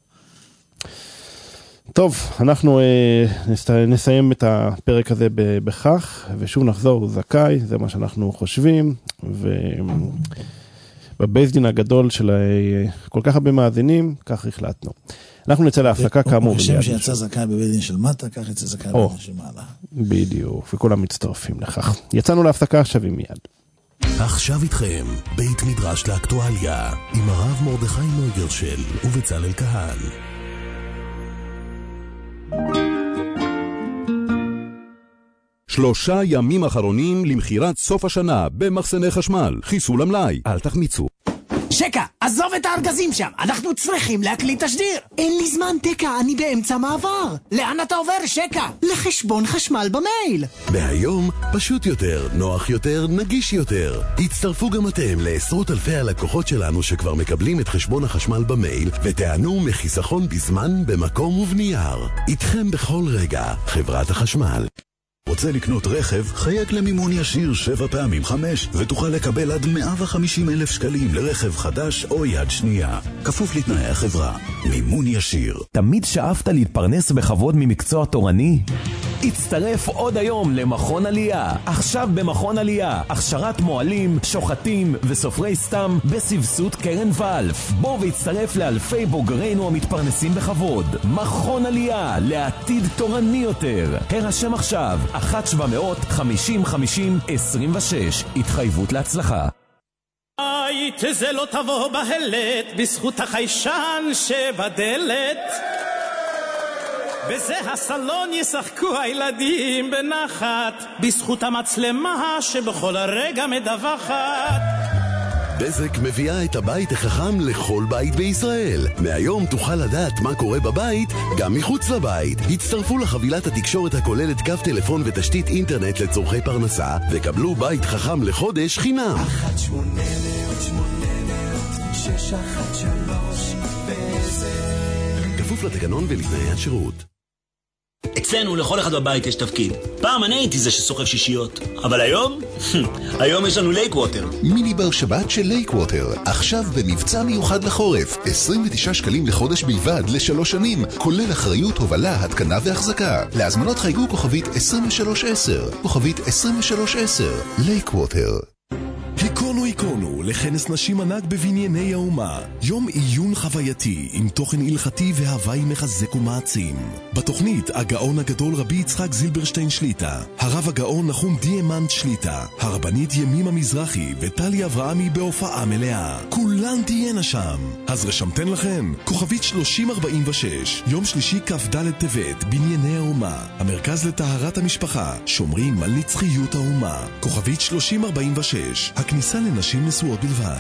טוב, אנחנו אה, נסיים את הפרק הזה בכך, ושוב נחזור, הוא זכאי, זה מה שאנחנו חושבים, ובבייס דין הגדול של אה, כל כך הרבה מאזינים, כך החלטנו. אנחנו נצא להפסקה כאמור. בשם שיצא זכאי בבית דין של מטה, כך יצא זכאי בבית דין של מעלה. בדיוק, וכולם מצטרפים לכך. יצאנו להפסקה, שווים מיד. עכשיו איתכם, בית מדרש לאקטואליה, עם הרב מרדכי נויגרשל ובצלאל כהן. שלושה ימים אחרונים למחירת סוף השנה במחסני חשמל. חיסול המלאי, אל תחמיצו. שקה, עזוב את הארגזים שם, אנחנו צריכים להקליט תשדיר. אין לי זמן, תקה, אני באמצע מעבר. לאן אתה עובר, שקה? לחשבון חשמל במייל. מהיום, פשוט יותר, נוח יותר, נגיש יותר. הצטרפו גם אתם לעשרות אלפי הלקוחות שלנו שכבר מקבלים את חשבון החשמל במייל, ותענו מחיסכון בזמן, במקום ובנייר. איתכם בכל רגע, חברת החשמל. רוצה לקנות רכב? חייג למימון ישיר שבע פעמים חמש, ותוכל לקבל עד מאה וחמישים אלף שקלים לרכב חדש או יד שנייה. כפוף לתנאי החברה. מימון ישיר. תמיד שאפת להתפרנס בכבוד ממקצוע תורני? הצטרף עוד היום למכון עלייה. עכשיו במכון עלייה, הכשרת מועלים, שוחטים וסופרי סתם בסבסוד קרן ואלף. בוא והצטרף לאלפי בוגרינו המתפרנסים בכבוד. מכון עלייה, לעתיד תורני יותר. הרשם עכשיו, אחת שבע מאות חמישים חמישים עשרים ושש. התחייבות להצלחה. היית זה לא תבוא בהלט, בזכות החיישן שבדלת. וזה הסלון ישחקו הילדים בנחת, בזכות המצלמה שבכל הרגע מדווחת. בזק מביאה את הבית החכם לכל בית בישראל. מהיום תוכל לדעת מה קורה בבית, גם מחוץ לבית. הצטרפו לחבילת התקשורת הכוללת קו טלפון ותשתית אינטרנט לצורכי פרנסה, וקבלו בית חכם לחודש חינם. אחת שמונה מאות שמונה מאות שש אחת שלוש בזק. כפוף לתקנון ולתנאי השירות. אצלנו לכל אחד בבית יש תפקיד. פעם אני הייתי זה שסוחב שישיות, אבל היום? היום יש לנו לייק ווטר. מיני בר שבת של לייק ווטר, עכשיו במבצע מיוחד לחורף, עשרים ותשעה שקלים לחודש בלבד לשלוש שנים, כולל אחריות, הובלה, התקנה והחזקה. להזמנות חייגו כוכבית עשרים ושלוש עשר, כוכבית עשרים ושלוש עשר, לייק ווטר. היכונו היכונו לכנס נשים ענק בבנייני האומה, יום עיון חווייתי עם תוכן הלכתי והוואי מחזק ומעצים. בתוכנית הגאון הגדול רבי יצחק זילברשטיין שליטה, הרב הגאון נחום דיאמנט שליטה, הרבנית ימימה מזרחי וטלי אברהמי בהופעה מלאה. כולן תהיינה שם, אז רשמתן לכן כוכבית שלושים ארבעים ושש, יום שלישי כ"ד טבת, בנייני האומה, המרכז לטהרת המשפחה, שומרים על נצחיות האומה. כוכבית שלושים ארבעים ושש, הכניסה לנשים נשואות בלבד.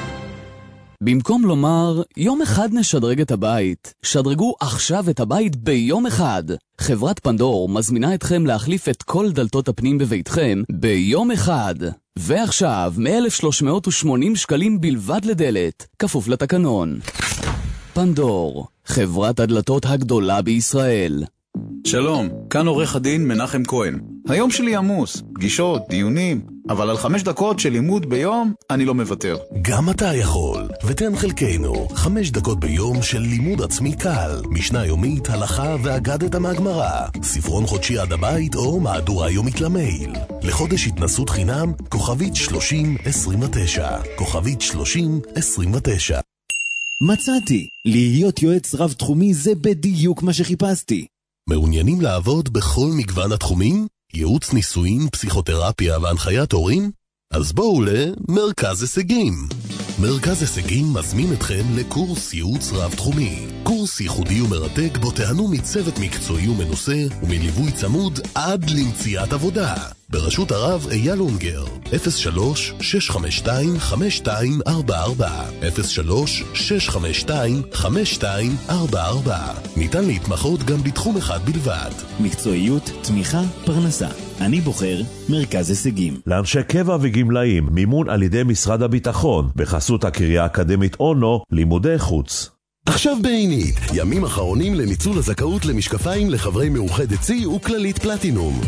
במקום לומר, יום אחד נשדרג את הבית, שדרגו עכשיו את הבית ביום אחד. חברת פנדור מזמינה אתכם להחליף את כל דלתות הפנים בביתכם ביום אחד. ועכשיו, מ-אלף ושלוש מאות ושמונים שקלים בלבד לדלת, כפוף לתקנון. פנדור, חברת הדלתות הגדולה בישראל. שלום, כאן עורך הדין מנחם כהן. היום שלי עמוס, פגישות, דיונים, אבל על חמש דקות של לימוד ביום אני לא מוותר. גם אתה יכול, ותן חלקנו, חמש דקות ביום של לימוד עצמי קל, משנה יומית, הלכה ואגדת מהגמרא, ספרון חודשי עד הבית או מהדורה יומית למייל. לחודש התנסות חינם, כוכבית שלושים עשרים ותשע, כוכבית שלושים עשרים ותשע. מצאתי, להיות יועץ רב תחומי זה בדיוק מה שחיפשתי. מעוניינים לעבוד בכל מגוון התחומים? ייעוץ ניסויים, פסיכותרפיה והנחיית הורים? אז בואו למרכז הישגים. מרכז הישגים מזמין אתכם לקורס ייעוץ רב תחומי. קורס ייחודי ומרתק בו תהנו מצוות מקצועי ומנוסה ומליווי צמוד עד למציאת עבודה. בראשות הרב אייל אונגר, אפס שלוש שש חמש שתיים חמש שתיים ארבע ארבע, אפס שלוש שש חמש שתיים חמש שתיים ארבע ארבע. ניתן להתמחות גם בתחום אחד בלבד. מקצועיות, תמיכה, פרנסה. אני בוחר מרכז הישגים. לאנשי קבע וגמלאים, מימון על ידי משרד הביטחון, בחסות הקריה האקדמית אונו, לימודי חוץ. עכשיו בעינית, ימים אחרונים לניצול הזכאות למשקפיים לחברי מאוחדת צי וכללית פלטינום.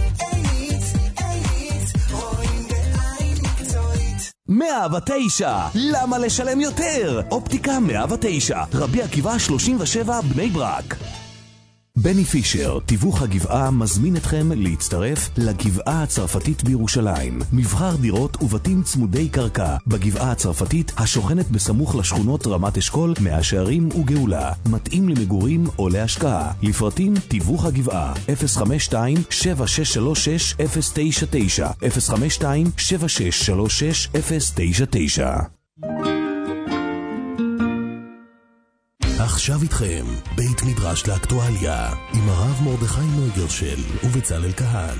מאה ותשע, למה לשלם יותר? אופטיקה מאה ותשע, רבי עקיבא שלושים ושבע, בני ברק. בני פישר, תיווך הגבעה, מזמין אתכם להצטרף לגבעה הצרפתית בירושלים. מבחר דירות ובתים צמודי קרקע בגבעה הצרפתית השוכנת בסמוך לשכונות רמת אשכול, מאה שערים וגאולה. מתאים למגורים או להשקעה. לפרטים תיווך הגבעה אפס חמש שתיים שבע שש שלוש שש אפס תשע תשע אפס חמש שתיים שבע שש שלוש שש אפס תשע תשע. עכשיו איתכם, בית מדרש לאקטואליה, עם הרב מרדכי נויגרשל ובצלאל כהן.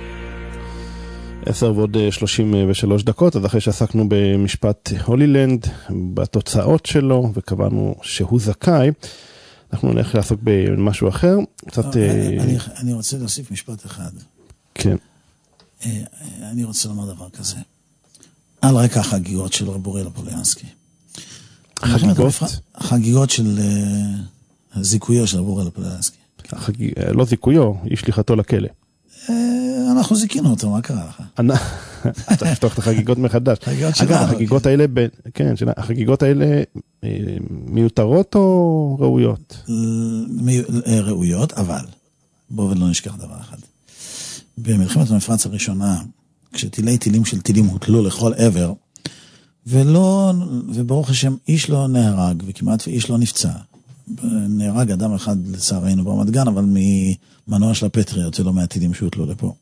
עשר ועוד שלושים ושלוש דקות, אז אחרי שעסקנו במשפט הולילנד, בתוצאות שלו, וקבענו שהוא זכאי, אנחנו נלך לעסוק במשהו אחר. קצת... אני, אני רוצה להוסיף משפט אחד. כן. אני רוצה לומר דבר כזה. על רקע החגיגות של רב אוריאל אפוליאנסקי. חגיגות? חגיגות של זיכויו של רב אוריאל אפוליאנסקי. לא זיכויו, היא שליחתו לכלא. אנחנו זיכינו אותו, מה קרה לך? אתה לפתוח את החגיגות מחדש. אגב, החגיגות האלה, כן, החגיגות האלה מיותרות או ראויות? ראויות, אבל בואו ולא נשכח דבר אחד. במלחמת המפרץ הראשונה, כשטילי טילים של טילים הוטלו לכל עבר, ולא, וברוך השם, איש לא נהרג, וכמעט איש לא נפצע. נהרג אדם אחד לצערנו ברמת גן, אבל ממנוע של הפטריות, זה לא מהטילים שהוטלו לפה.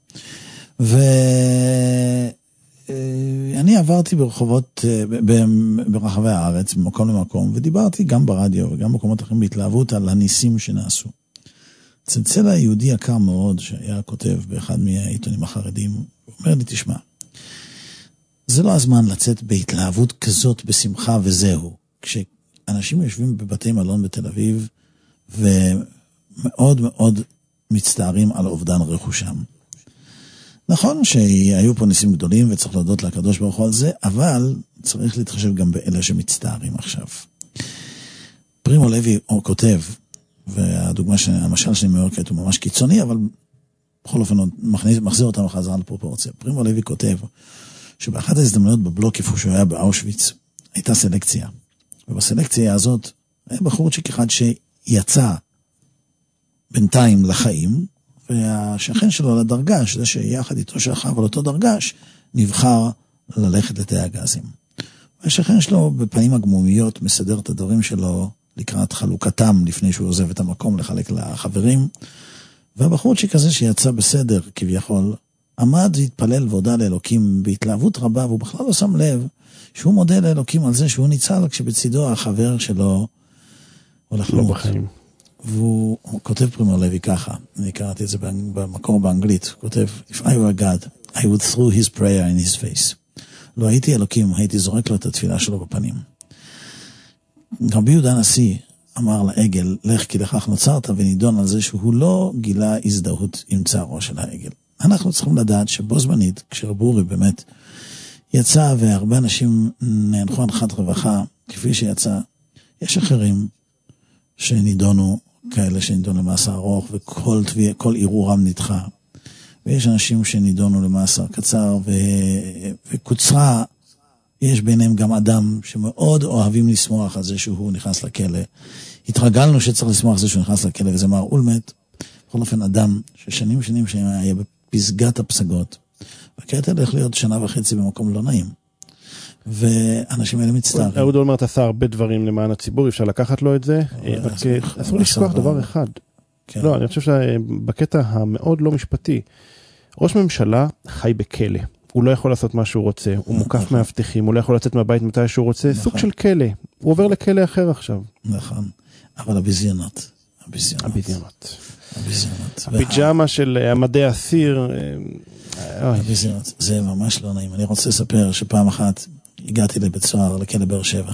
ואני עברתי ברחובות, ברחבי הארץ, ממקום למקום, ודיברתי גם ברדיו וגם במקומות אחרים בהתלהבות על הניסים שנעשו. צלצל היהודי יקר מאוד, שהיה כותב באחד מהעיתונים החרדים, הוא אומר לי, תשמע, זה לא הזמן לצאת בהתלהבות כזאת, בשמחה וזהו. כשאנשים יושבים בבתי מלון בתל אביב, ומאוד מאוד מצטערים על אובדן רכושם. נכון שהיו פה ניסים גדולים, וצריך להודות לקדוש ברוך הוא על זה, אבל צריך להתחשב גם באלה שמצטערים עכשיו. פרימו לוי הוא כותב, והדוגמה, המשל שלי מאורקת הוא ממש קיצוני, אבל בכל אופן הוא מחזיר אותנו לחזרה לפרופורציה. פרימו לוי כותב, שבאחת ההזדמנויות בבלוק, איפה שהוא היה באושוויץ, הייתה סלקציה. ובסלקציה הזאת, היה בחורצ'יק אחד שיצא בינתיים לחיים, והשכן שלו לדרגש, זה שיחד איתו שכב על אותו דרגש, נבחר ללכת לתאי הגזים. והשכן שלו בפנים הגמומיות מסדר את הדברים שלו לקראת חלוקתם, לפני שהוא עוזב את המקום לחלק לחברים. והבחורצ'יק הזה שיצא בסדר כביכול, עמד והתפלל והודע לאלוקים בהתלהבות רבה, והוא בכלל לא שם לב שהוא מודה לאלוקים על זה שהוא ניצל, כשבצידו החבר שלו הולך למות. בחיים. והוא כותב פרימו לוי ככה, אני קראתי את זה במקור באנגלית, הוא כותב, If I were God, I would throw his prayer in his face. לא הייתי אלוקים, הייתי זורק לו את התפילה שלו בפנים. רבי יהודה הנשיא אמר לעגל, לך כי לכך נוצרת, ונידון על זה שהוא לא גילה הזדהות עם צערו של העגל. אנחנו צריכים לדעת שבו זמנית, כשרב אורי באמת יצא, והרבה אנשים נאנחו הנחת רווחה, כפי שיצא, יש אחרים שנידונו, כאלה שנידונו למאסר ארוך, וכל תביע, כל ערעורם נדחה. ויש אנשים שנידונו למאסר קצר, ו... וקוצרה, יש ביניהם גם אדם שמאוד אוהבים לשמוח על זה שהוא נכנס לכלא. התרגלנו שצריך לשמוח על זה שהוא נכנס לכלא, וזה מר אולמט, בכל אופן אדם ששנים שנים שהיה בפסגת הפסגות, וכעת הלך להיות שנה וחצי במקום לא נעים. ואנשים האלה מצטערים. אהוד אולמרט עשה הרבה דברים למען הציבור, אפשר לקחת לו את זה, אסור לשכוח דבר אחד. לא, אני חושב שבקטע המאוד לא משפטי, ראש ממשלה חי בכלא, הוא לא יכול לעשות מה שהוא רוצה, הוא מוקף מאבטחים, הוא לא יכול לצאת מהבית מתי שהוא רוצה, סוג של כלא, הוא עובר לכלא אחר עכשיו. נכון, אבל הביזיונות, הביזיונות. הפיג'מה של המדי אסיר, הביזיונות, זה ממש לא נעים. אני רוצה לספר שפעם אחת הגעתי לבית סוהר, לכלא באר שבע,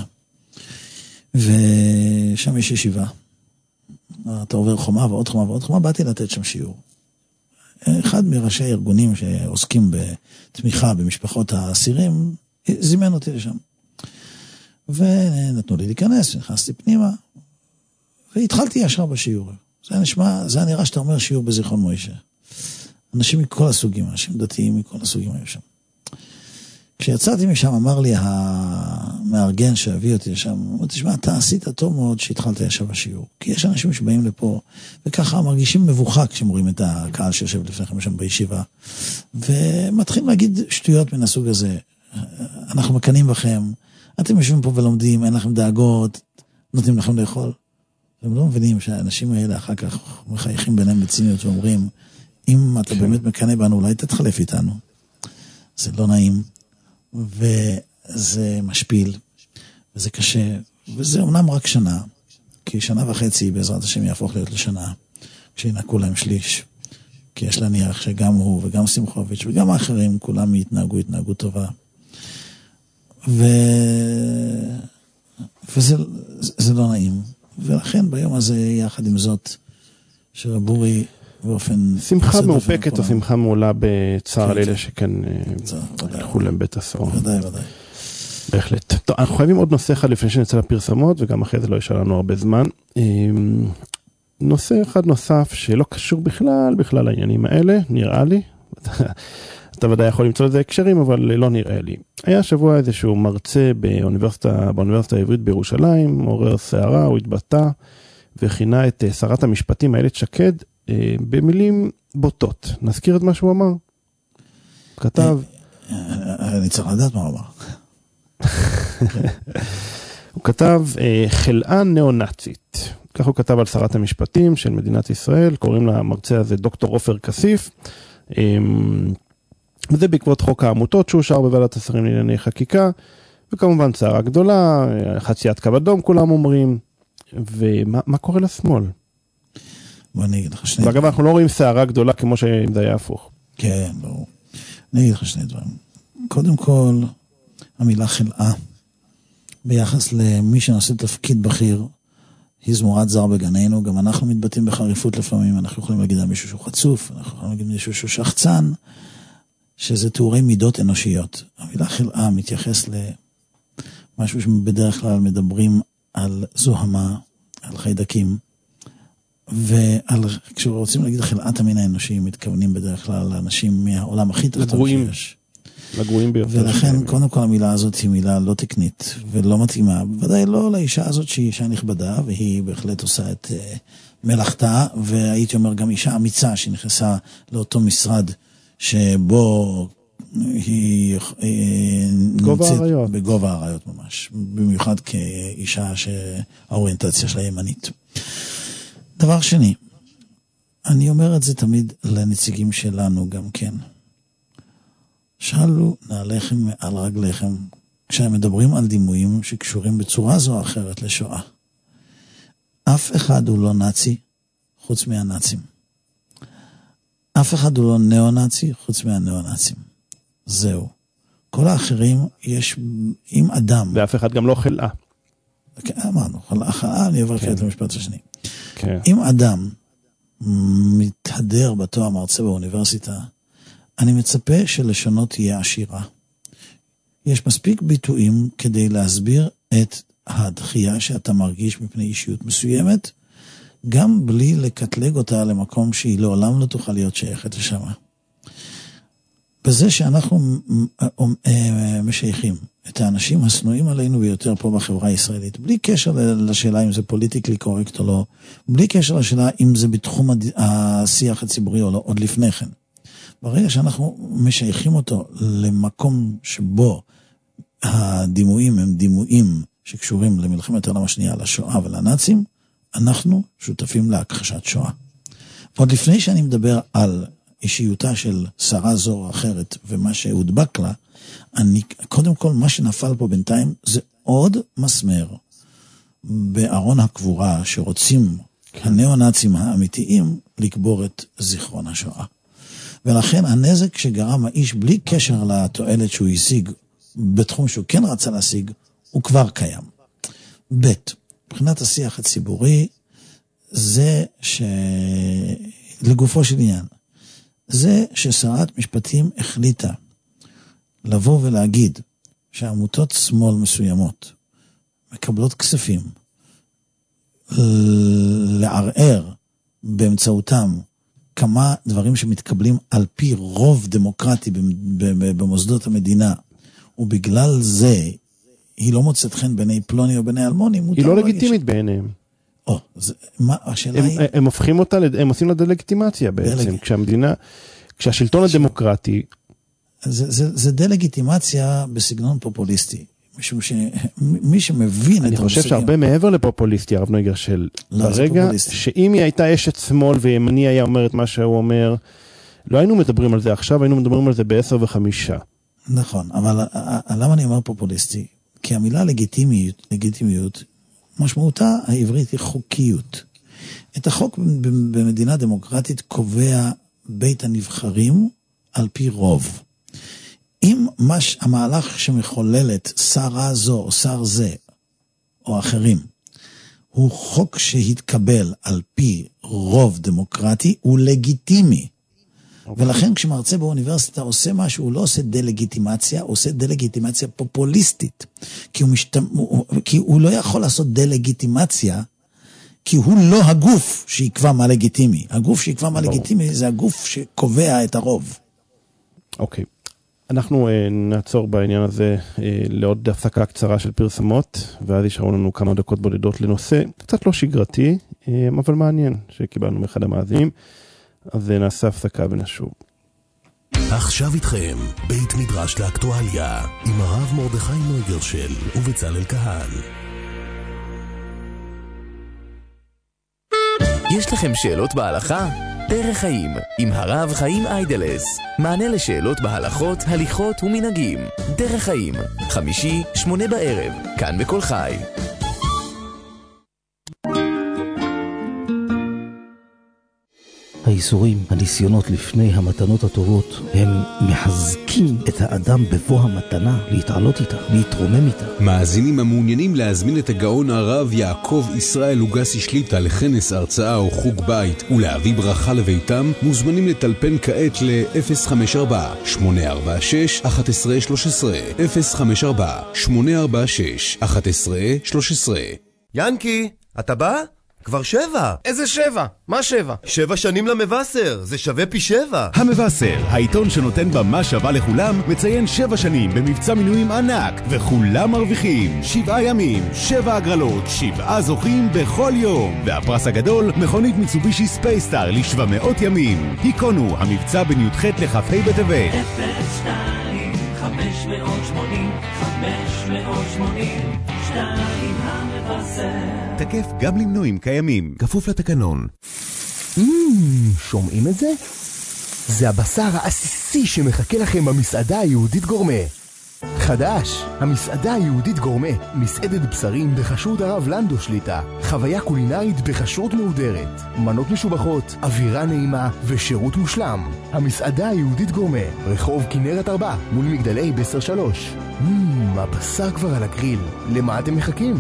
ושם יש ישיבה. אתה עובר חומה ועוד חומה ועוד חומה, באתי לתת שם שיעור. אחד מראשי הארגונים שעוסקים בתמיכה במשפחות האסירים, זימן אותי לשם. ונתנו לי להיכנס, נכנסתי פנימה, והתחלתי ישר בשיעור. זה נשמע, זה נראה שאתה אומר שיעור בזיכרון מוישה. אנשים מכל הסוגים, אנשים דתיים מכל הסוגים היו שם. כשיצאתי משם, אמר לי המארגן שהביא אותי לשם, הוא אומר, תשמע, אתה עשית טוב מאוד שהתחלת ישר בשיעור. כי יש אנשים שבאים לפה, וככה מרגישים מבוכה כשמורים את הקהל שיושב לפניכם שם בישיבה, ומתחילים להגיד שטויות מן הסוג הזה. אנחנו מקנים בכם, אתם יושבים פה ולומדים, אין לכם דאגות, נותנים לכם לאכול. הם לא מבינים שהאנשים האלה אחר כך מחייכים ביניהם בציניות ואומרים, אם אתה באמת מקנה בנו, אולי תתחלף איתנו. זה לא נעים. וזה משפיל, וזה קשה, וזה אומנם רק שנה, כי שנה וחצי בעזרת השם יהפוך להיות לשנה, כשינקו להם שליש, כי יש להניח שגם הוא וגם שמחוביץ' וגם האחרים, כולם יתנהגו התנהגות טובה, ו... וזה זה לא נעים, ולכן ביום הזה יחד עם זאת, שרבורי באופן... שמחה מאופקת או שמחה מעולה בצער על אלה שכן הלכו להם בית הסוהר. ודאי, ודאי. בהחלט. טוב, אנחנו חייבים עוד נושא אחד לפני שנצא לפרסמות, וגם אחרי זה לא יש לנו הרבה זמן. נושא אחד נוסף שלא קשור בכלל, בכלל לעניינים האלה, נראה לי. אתה ודאי יכול למצוא לזה הקשרים, אבל לא נראה לי. היה שבוע איזשהו מרצה באוניברסיטה, באוניברסיטה העברית בירושלים, עורר שערה, הוא התבטא, וכינה את שרת המשפטים, איילת שקד, במילים בוטות. נזכיר את מה שהוא אמר? כתב... אני צריך לדעת מה הוא אמר. הוא כתב חלאן נאו-נאצית. כך הוא כתב על שרת המשפטים של מדינת ישראל, קוראים למרצה הזה דוקטור עופר כסיף, וזה בעקבות חוק העמותות שאושר בוועדת השרים לענייני חקיקה, וכמובן צערה גדולה, חציית קו אדום כולם אומרים, ומה מה קורה לשמאל? בוא אני אגיד לך שני דברים. ואגב, אנחנו לא רואים שערה גדולה כמו שאם זה היה הפוך. כן, ברור. אני אגיד לך שני דברים. קודם כל, המילה חלאה, ביחס למי שנושא תפקיד בכיר, היא זמורת זר בגננו, גם אנחנו מתבטאים בחריפות לפעמים, אנחנו יכולים להגיד על מישהו שהוא חצוף, אנחנו יכולים להגיד מישהו שהוא שחצן, שזה תיאורי מידות אנושיות. המילה חלאה מתייחס למשהו שבדרך כלל מדברים על זוהמה, על חיידקים, ועל, כשרוצים להגיד חלאת המין האנושי, מתכוונים בדרך כלל לאנשים מהעולם הכי תחתון שיש. לגרועים ביותר. ולכן, קודם כל, המילה הזאת היא מילה לא תקנית, ולא מתאימה. ודאי לא לאישה הזאת שהיא אישה נכבדה, והיא בהחלט עושה את uh, מלאכתה, והייתי אומר גם אישה אמיצה שנכנסה לאותו משרד, שבו היא גובה הרעיות. בגובה הרעיות ממש. במיוחד כאישה שהאוריינטציה שלה ימנית. דבר שני, אני אומר את זה תמיד לנציגים שלנו גם כן. שאלו נעליכם מעל רגליכם, כשהם מדברים על דימויים שקשורים בצורה זו או אחרת לשואה. אף אחד הוא לא נאצי חוץ מהנאצים. אף אחד הוא לא נאו-נאצי חוץ מהנאו-נאצים. זהו. כל האחרים יש עם אדם. ואף אחד גם לא חלאה. כן, אמרנו, חלאה, אני עובר כעת למשפט השני. כן. אם אדם מתהדר בתואר מרצה באוניברסיטה, אני מצפה שלשונות תהיה עשירה. יש מספיק ביטויים כדי להסביר את הדחייה שאתה מרגיש מפני אישיות מסוימת, גם בלי לקטלג אותה למקום שהיא לעולם לא תוכל להיות שייכת לשם. בזה שאנחנו משייכים את האנשים הסנועים עלינו ביותר פה בחברה הישראלית, בלי קשר לשאלה אם זה פוליטיקלי קורקט או לא, בלי קשר לשאלה אם זה בתחום השיח הציבורי או לא, עוד לפני כן. ברגע שאנחנו משייכים אותו למקום שבו הדימויים הם דימויים שקשורים למלחמת העולם השנייה, לשואה ולנאצים, אנחנו שותפים להכחשת שואה. ועוד לפני שאני מדבר על אישיותה של שרה זו או אחרת ומה שהודבק לה, אני, קודם כל מה שנפל פה בינתיים זה עוד מסמר בארון הקבורה שרוצים הנאו-נאצים האמיתיים לקבור את זיכרון השואה. ולכן הנזק שגרם האיש בלי קשר לתועלת שהוא השיג בתחום שהוא כן רצה להשיג, הוא כבר קיים. ב' מבחינת השיח הציבורי, זה ש... לגופו של עניין, זה ששרת משפטים החליטה לבוא ולהגיד שעמותות שמאל מסוימות מקבלות כספים לערער באמצעותם כמה דברים שמתקבלים על פי רוב דמוקרטי במוסדות המדינה, ובגלל זה היא לא מוצאת חן בעיני פלוני או בעיני אלמוני. היא לא לגיטימית בעיניהם. או, מה, השאלה היא... הם הופכים אותה, הם עושים לה דלגיטימציה בעצם, כשהמדינה, כשהשלטון הדמוקרטי... זה דלגיטימציה בסגנון פופוליסטי. משום שמי שמבין... אני חושב שהרבה מעבר לפופוליסטי, הרב נויגר, של ברגע שאם היא הייתה אשת שמאל וימני היה אומר את מה שהוא אומר, לא היינו מדברים על זה עכשיו, היינו מדברים על זה בעשר וחמישה. נכון, אבל למה אני אומר פופוליסטי? כי המילה לגיטימיות, לגיטימיות, משמעותה העברית היא חוקיות. את החוק במדינה דמוקרטית קובע בית הנבחרים על פי רוב. אם מש, המהלך שמחוללת שרה זו או שר זה או אחרים הוא חוק שהתקבל על פי רוב דמוקרטי, הוא לגיטימי. Okay. ולכן כשמרצה באוניברסיטה עושה משהו, הוא לא עושה דלגיטימציה, הוא עושה דלגיטימציה פופוליסטית. כי הוא, משתמ... כי הוא לא יכול לעשות דלגיטימציה, כי הוא לא הגוף שיקבע מה לגיטימי. הגוף שיקבע מה לגיטימי זה הגוף שקובע את הרוב. אוקיי. Okay. אנחנו uh, נעצור בעניין הזה uh, לעוד הפסקה קצרה של פרסמות, ואז ישארו לנו כמה דקות בודדות לנושא קצת לא שגרתי, uh, אבל מעניין שקיבלנו מאחד המאזינים, אז uh, נעשה הפסקה ונשוב. עכשיו איתכם בית מדרש לאקטואליה עם הרב מרדכי נויגרשל ובצלאל כהן. יש לכם שאלות בהלכה? דרך חיים, עם הרב חיים איידלס. מענה לשאלות בהלכות, הליכות ומנהגים. דרך חיים, חמישי, שמונה בערב, כאן בכל חי. האיסורים, הניסיונות לפני המתנות הטובות, הם מחזקים את האדם בבוא המתנה להתעלות איתה, להתרומם איתה. מאזינים המעוניינים להזמין את הגאון הרב יעקב ישראל לוגסי שליטה לכנס הרצאה או חוג בית ולהביא ברכה לביתם, מוזמנים לטלפן כעת ל-אפס חמש ארבע שמונה ארבע שש אחת עשרה שלוש עשרה אפס חמש ארבע שמונה ארבע שש אחת עשרה שלוש עשרה. ינקי, אתה בא? כבר שבע. איזה שבע? מה שבע? שבע שנים למבשר, זה שווה פי שבע. המבשר, העיתון שנותן במה שווה לכולם, מציין שבע שנים במבצע מינויים ענק, וכולם מרוויחים. שבעה ימים, שבע הגרלות, שבעה זוכים בכל יום. והפרס הגדול, מכונית מיצובישי ספייסטאר לשבע מאות ימים. היכונו, המבצע בין י"ח לכ"ה בטבת. אפס שתיים חמש מאות שמונים חמש מאות שמונים שתיים המבשר. תקף גם למנויים קיימים, כפוף לתקנון. שומעים את זה? זה הבשר העסיסי שמחכה לכם במסעדה היהודית גורמה. חדש, המסעדה היהודית גורמה, מסעדת בשרים בחשרות הרב לנדו שליטה, חוויה קולינרית בחשרות מהודרת, מנות משובחות, אווירה נעימה ושירות מושלם. המסעדה היהודית גורמה, רחוב כנרת ארבע, מול מגדלי בסר שלוש. מmm, הבשר כבר על הגריל, למה אתם מחכים?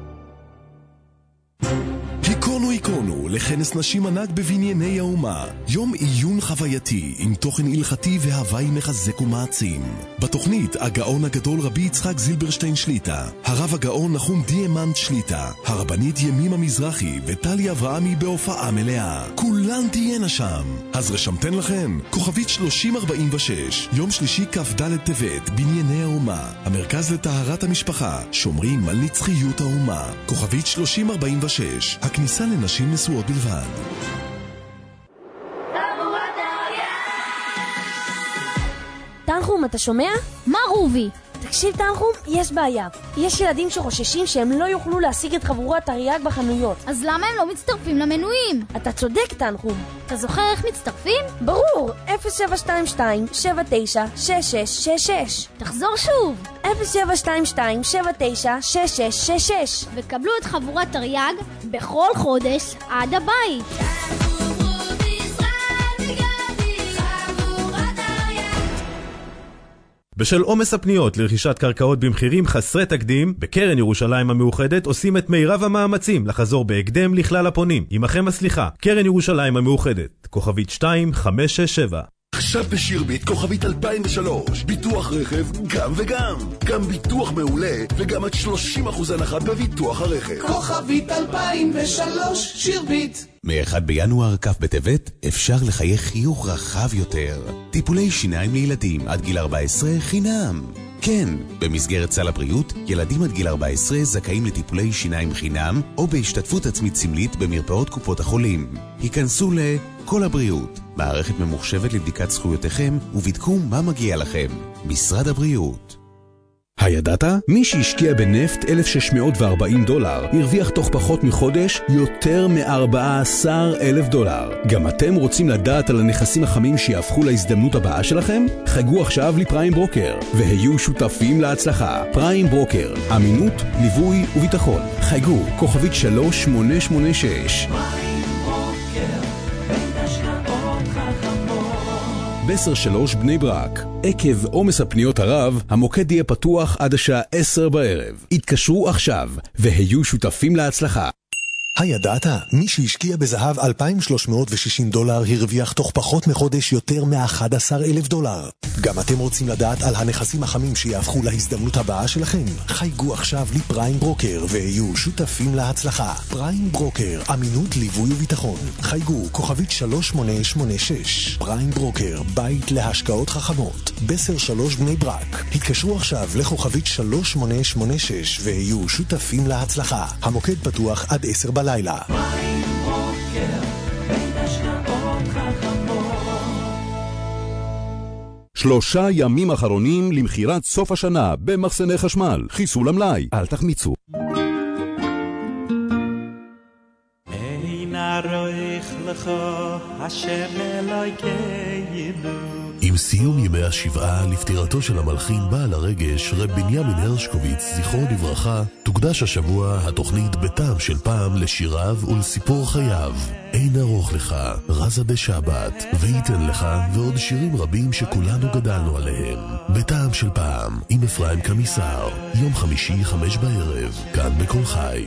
היכונו היכונו לכנס נשים ענק בבנייני האומה. יום עיון חווייתי עם תוכן הלכתי והוואי מחזק ומעצים. בתוכנית הגאון הגדול רבי יצחק זילברשטיין שליטה, הרב הגאון נחום דיאמנט שליטה, הרבנית ימימה מזרחי וטלי אברהמי בהופעה מלאה. כולן תהיינה שם. אז רשמתן לכן, כוכבית שלושים ארבעים ושש, יום שלישי כ"ד טבת, בנייני האומה. המרכז לטהרת המשפחה, שומרים על נצחיות האומה. כוכבית שלושים ארבעים ושש, הכניסה לנשים נשואות בלבד. תנחום, אתה שומע? מה רובי? תקשיב תנחום, יש בעיה. יש ילדים שחוששים שהם לא יוכלו להשיג את חבורת תרי"ג בחנויות. אז למה הם לא מצטרפים למנויים? אתה צודק תנחום. אתה זוכר איך מצטרפים? ברור, אפס שבע שתיים שתיים שבע תשע שש שש שש שש. תחזור שוב. אפס שבע שתיים שתיים שבע תשע שש שש שש שש. וקבלו את חבורת תרי"ג בכל חודש עד הבית. בשל עומס הפניות לרכישת קרקעות במחירים חסרי תקדים, בקרן ירושלים המאוחדת עושים את מירב המאמצים לחזור בהקדם לכלל הפונים. עמכם הסליחה, קרן ירושלים המאוחדת, כוכבית שתיים חמש שש שבע. עכשיו בשירביט כוכבית אלפיים ושלוש, ביטוח רכב גם וגם, גם ביטוח מעולה וגם עד שלושים אחוז הנחה בביטוח הרכב. כוכבית אלפיים ושלוש, שירביט. מאחד בינואר כ' בטבת אפשר לחייך חיוך רחב יותר. טיפולי שיניים לילדים עד גיל ארבע עשרה חינם. כן, במסגרת סל הבריאות, ילדים עד גיל ארבע עשרה זכאים לטיפולי שיניים חינם או בהשתתפות עצמית סמלית במרפאות קופות החולים. היכנסו לכל הבריאות, מערכת ממוחשבת לבדיקת זכויותיכם ובדקו מה מגיע לכם. משרד הבריאות. הידעת? מי שהשקיע בנפט אלף שש מאות וארבעים דולר הרוויח תוך פחות מחודש יותר מ-ארבעה עשר אלף דולר. גם אתם רוצים לדעת על הנכסים החמים שיהפכו להזדמנות הבאה שלכם? חגו עכשיו לפריים ברוקר והיו שותפים להצלחה. פריים ברוקר, אמינות, ליווי וביטחון. חגו כוכבית שלוש שמונה שמונה שש. בסר שלוש בני ברק. עקב עומס הפניות הרב, המוקד יהיה פתוח עד השעה עשר בערב. התקשרו עכשיו והיו שותפים להצלחה. הידעת? מי שהשקיע בזהב אלפיים ושלוש מאות ושישים דולר הרוויח תוך פחות מחודש יותר מ-אחד עשר אלף דולר. גם אתם רוצים לדעת על הנכסים החמים שיהפכו להזדמנות הבאה שלכם? חייגו עכשיו לפריים ברוקר והיו שותפים להצלחה. פריים ברוקר, אמינות, ליווי וביטחון. חייגו כוכבית שלוש שמונה שמונה שש. פריים ברוקר, בית להשקעות חכמות. בסר שלוש בני ברק. התקשרו עכשיו לכוכבית שלוש שמונה שמונה שש והיו שותפים להצלחה. המוקד פתוח עד עשר בלילה. שלושה ימים אחרונים למחירת סוף השנה במחסני חשמל. חיסול המלאי, אל תחמיצו. אין ערוך לך השם אלוהינו. עם סיום ימי השבעה לפטירתו של המלחין בעל הרגש רב בנימין הרשקוביץ זכרו לברכה, תוקדש חדש השבוע, התוכנית בטעם של פעם לשיריו ולסיפור חייו. אין ארוך לך, רזה בשבת, וייתן לך ועוד שירים רבים שכולנו גדלנו עליהם. בטעם של פעם, עם אפרים קמיסר, יום חמישי חמש בערב, כאן בכל חי.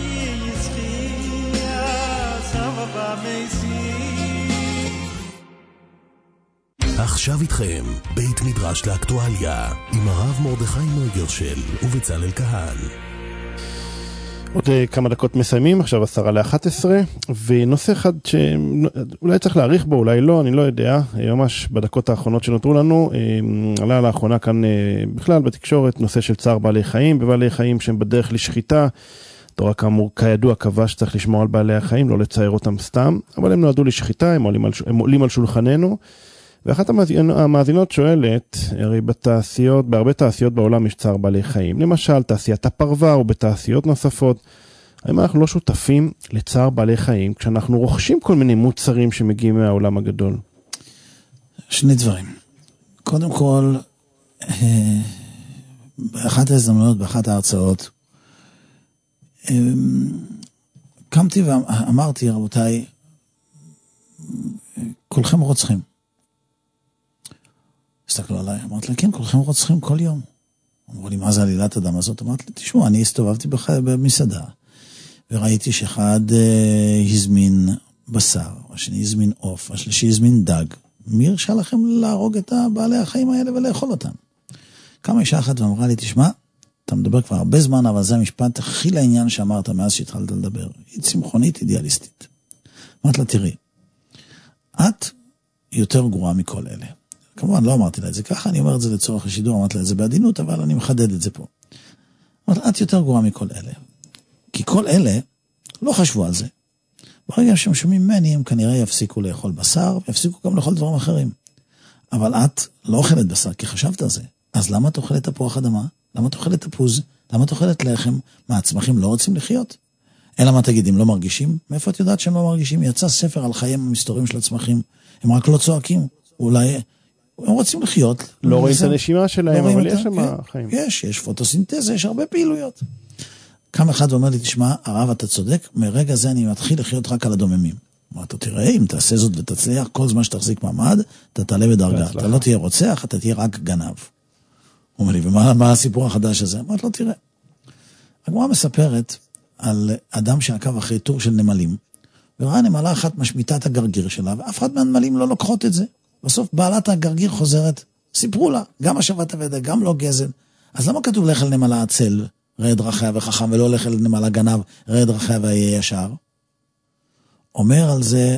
עכשיו איתכם, בית מדרש לאקטואליה, עם הרב מרדכי מויגרשל ובצלאל כהן. עוד כמה דקות מסיימים, עכשיו עשרה לאחת עשרה, ונושא אחד שאולי צריך להאריך בו, אולי לא, אני לא יודע, ממש בדקות האחרונות שנותרו לנו, עלה לאחרונה כאן בכלל בתקשורת, נושא של צער בעלי חיים, בבעלי חיים שהם בדרך לשחיטה, תורה כאמור, כידוע קבע שצריך לשמור על בעלי החיים, לא לצייר אותם סתם, אבל הם נועדו לשחיטה, הם עולים על, הם עולים על שולחננו, ואחת המאזינות שואלת, הרי בתעשיות, בהרבה תעשיות בעולם יש צער בעלי חיים, למשל תעשיית הפרווה או בתעשיות נוספות, האם אנחנו לא שותפים לצער בעלי חיים כשאנחנו רוכשים כל מיני מוצרים שמגיעים מהעולם הגדול? שני דברים. קודם כל, באחת ההזדמנויות, באחת ההרצאות, קמתי ואמרתי, רבותיי, כולכם רוצחים. הסתכלו עליי, אמרתי לה, כן, כולכם רוצחים כל יום. אמרו לי, מה זה עלילת הדם הזאת? אמרתי לי, תשמעו, אני הסתובבתי במסעדה, וראיתי שאחד אה, הזמין בשר, השני הזמין עוף, השלישי הזמין דג. מי הרשה לכם להרוג את בעלי החיים האלה ולאכול אותם? כמה אישה אחת ואמרה לי, תשמע, אתה מדבר כבר הרבה זמן, אבל זה המשפט הכי לעניין שאמרת מאז שהתחלת לדבר. היא צמחונית אידיאליסטית. אמרת לה, תראי, את יותר גרועה מכל אלה. כמובן, לא אמרתי לה את זה ככה, אני אומר את זה לצורך השידור, אמרתי לה את זה בעדינות, אבל אני מחדד את זה פה. אמרתי לה, את יותר גרועה מכל אלה. כי כל אלה לא חשבו על זה. ברגע שהם שומעים ממני, הם כנראה יפסיקו לאכול בשר, ויפסיקו גם לאכול דברים אחרים. אבל את לא אוכלת בשר, כי חשבת על זה. אז למה את אוכלת תפוח אדמה? למה את אוכלת תפוז? למה את אוכלת לחם? מה, הצמחים לא רוצים לחיות? אלא מה תגיד, הם לא מרגישים? מאיפה את יודעת שהם לא מרגישים? יצא ספר על חיים המסתורים של הצמחים. הם רק לא צועקים. אולי הם רוצים לחיות. לא רואים את הנשימה שלהם, אבל יש שם חיים. יש, יש פוטוסינתזה, יש הרבה פעילויות. קם אחד ואומר לי, תשמע, הרב, אתה צודק, מרגע זה אני מתחיל לחיות רק על הדוממים. אמרת, תראה, אם תעשה זאת ותצליח, כל זמן שתחזיק מעמד, אתה תעלה בדרגה. אתה לא תהיה רוצח, אתה תהיה רק גנב. הוא אומר לי, ומה הסיפור החדש הזה? אמרת לו, תראה. הגמרא מספרת על אדם שעקב אחרי טור של נמלים, וראה נמלה אחת משמיטה את הגרגיר שלה, ואף אחד מהנמלים לא לוקחות את זה. בסוף בעלת הגרגיר חוזרת, סיפרו לה, גם השבת הוודא, גם לא גזל. אז למה כתוב לך על נמלה עצל, ראה דרכיה וחכם, ולא לך על נמלה גנב, ראה דרכיה ויהיה ישר? אומר על זה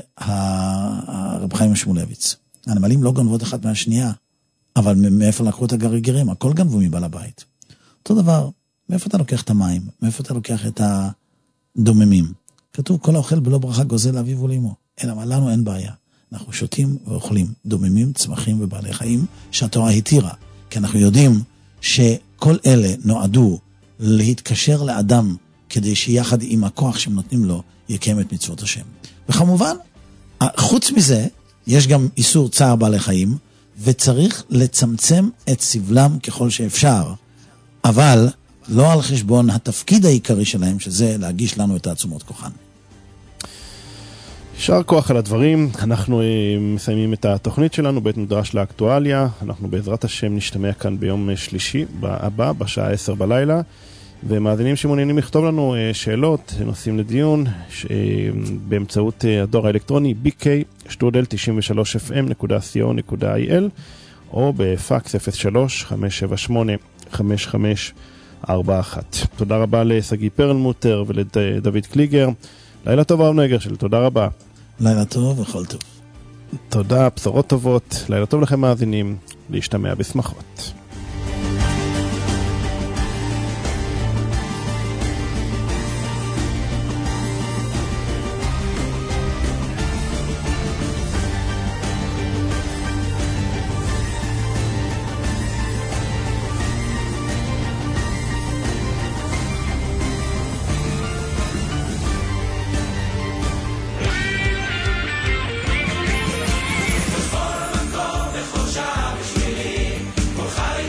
הרב חיים שמואלביץ. הנמלים לא גנבות אחת מהשנייה, אבל מאיפה לקחו את הגרגירים? הכל גנבו מבעל הבית. אותו דבר, מאיפה אתה לוקח את המים? מאיפה אתה לוקח את הדוממים? כתוב, כל האוכל בלא ברכה גוזל לאביו ולאמו. אלא מה, לנו אין בעיה. אנחנו שותים ואוכלים דוממים, צמחים ובעלי חיים שהתורה התירה. כי אנחנו יודעים שכל אלה נועדו להתקשר לאדם כדי שיחד עם הכוח שהם נותנים לו יקיים את מצוות השם. וכמובן, חוץ מזה, יש גם איסור צער בעלי חיים, וצריך לצמצם את סבלם ככל שאפשר, אבל לא על חשבון התפקיד העיקרי שלהם, שזה להגיש לנו את העצומות כוחן. יישר כוח על הדברים, אנחנו מסיימים את התוכנית שלנו בית מדרש לאקטואליה, אנחנו בעזרת השם נשתמע כאן ביום שלישי הבא, בשעה עשר בלילה, ומאזינים שמעוניינים לכתוב לנו שאלות, נושאים לדיון, באמצעות הדואר האלקטרוני בי קיי שטרודל תשעים ושלוש אף אם נקודה סי או נקודה איי אל, או בפקס אפס שלוש חמש שבע שמונה חמש חמש ארבע אחת. תודה רבה לסגי פרלמוטר ולדוד קליגר. לילה טוב הרב נגרשל, תודה רבה. לילה טוב וכל טוב. תודה, בשורות טובות, לילה טוב לכם מאזינים, להשתמע בשמחות. כל חי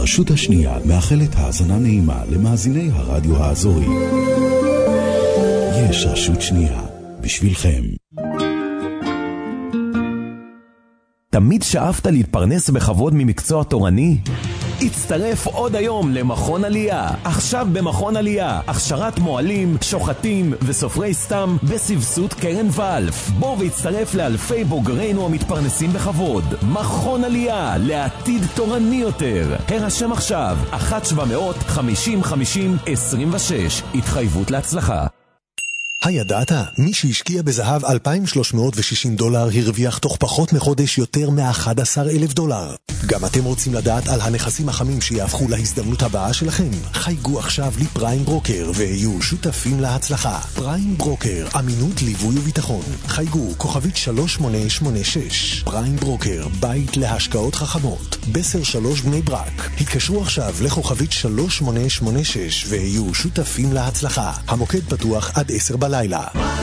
הרשות השנייה מאחלת האזנה נעימה למאזיני הרדיו האזורי. יש רשות שנייה בשבילכם. תמיד שאפת להתפרנס בכבוד ממקצוע תורני? הצטרף עוד היום למכון עלייה. עכשיו במכון עלייה, הכשרת מועלים, שוחטים וסופרי סתם בסבסוד קרן ואלף. בוא והצטרף לאלפי בוגרינו המתפרנסים בכבוד. מכון עלייה, לעתיד תורני יותר. הרשם עכשיו, אחת שבע מאות חמישים חמישים עשרים ושש. התחייבות להצלחה. הידעת? מי שהשקיע בזהב אלפיים ושלוש מאות ושישים דולר הרוויח תוך פחות מחודש יותר מ-אחד עשר אלף דולר. גם אתם רוצים לדעת על הנכסים החמים שיהפכו להזדמנות הבאה שלכם? חייגו עכשיו לפריים ברוקר ויהיו שותפים להצלחה. פריים ברוקר, אמינות, ליווי וביטחון. חייגו כוכבית שלוש שמונה שמונה שש. פריים ברוקר, בית להשקעות חכמות. בסר שלוש בני ברק. התקשרו עכשיו לכוכבית שלוש שמונה שמונה שש ויהיו שותפים להצלחה. המוקד פתוח עד עשר בלילה.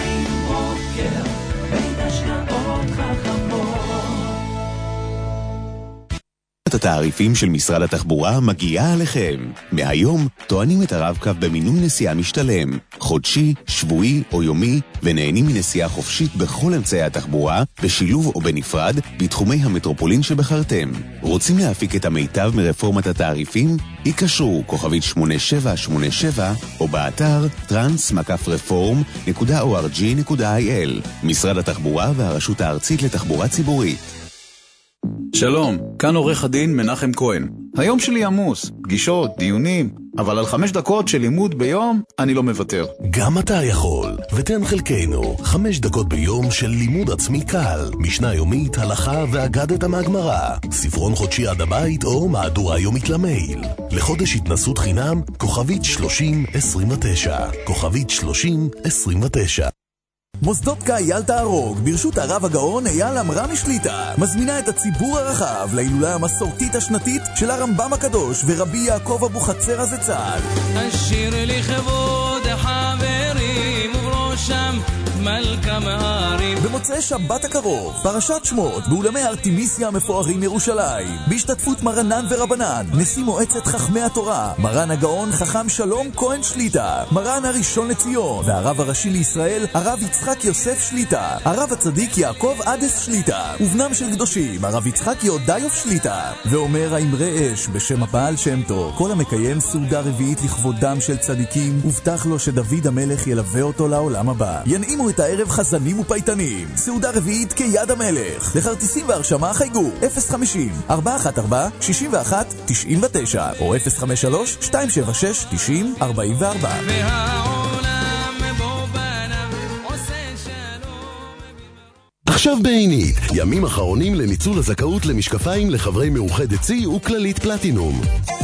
התעריפים של משרד התחבורה מגיעה עליכם. מהיום טוענים את הרב-קו במינוי נסיעה משתלם, חודשי, שבועי או יומי, ונהנים מנסיעה חופשית בכל אמצעי התחבורה, בשילוב או בנפרד, בתחומי המטרופולין שבחרתם. רוצים להפיק את המיטב מרפורמת התעריפים? יקשרו כוכבית שמונה שבע שמונה שבע או באתר טרנס מקף רפורם נקודה או אר ג'י נקודה איי אל. משרד התחבורה והרשות הארצית לתחבורה ציבורית. שלום, כאן עורך הדין מנחם כהן. היום שלי עמוס, פגישות, דיונים, אבל על חמש דקות של לימוד ביום אני לא מוותר. גם אתה יכול, ותן חלקנו חמש דקות ביום של לימוד עצמי קל, משנה יומית, הלכה ואגדת מהגמרא, ספרון חודשי עד הבית או מהדורה יומית למייל. לחודש התנסות חינם, כוכבית שלושים עשרים ותשע, כוכבית שלושים עשרים ותשע. מוסדות כאייל תערוג, ברשות הרב הגאון אייל אמרמי שליטה, מזמינה את הציבור הרחב להילולה המסורתית השנתית של הרמב"ם הקדוש ורבי יעקב אבוחצירא הזצ"ל. השיר לי כבוד החברים ובראשם מלכה מהרים. במוצאי שבת הקרוב, פרשת שמות באולמי ארתמיסיה המפוארים ירושלים, בהשתתפות מרנן ורבנן, נשיא מועצת חכמי התורה, מרן הגאון חכם שלום כהן שליטה, מרן הראשון לציון, והרב הראשי לישראל, הרב יצחק יוסף שליטה, הרב הצדיק יעקב עדס שליטה, ובנם של קדושים, הרב יצחק יהודיוף שליטה. ואומר האמרי אש בשם הבעל שם טוב, כל המקיים סעודה רביעית לכבודם של צדיקים, הובטח לו שדוד המלך ילווה אותו לעולם הבא. ינעימו את הערב חזנים ופייטנים, סעודה רביעית כיד המלך. לכרטיסים והרשמה חייגו אפס חמישים ארבע אחת ארבע שש אחת תשע תשע או אפס חמש שלוש שתיים שבע שש תשעים ארבעים וארבע. עכשיו בעינית, ימים אחרונים לניצול הזכאות למשקפיים לחברי מאוחדת צי וכללית פלטינום.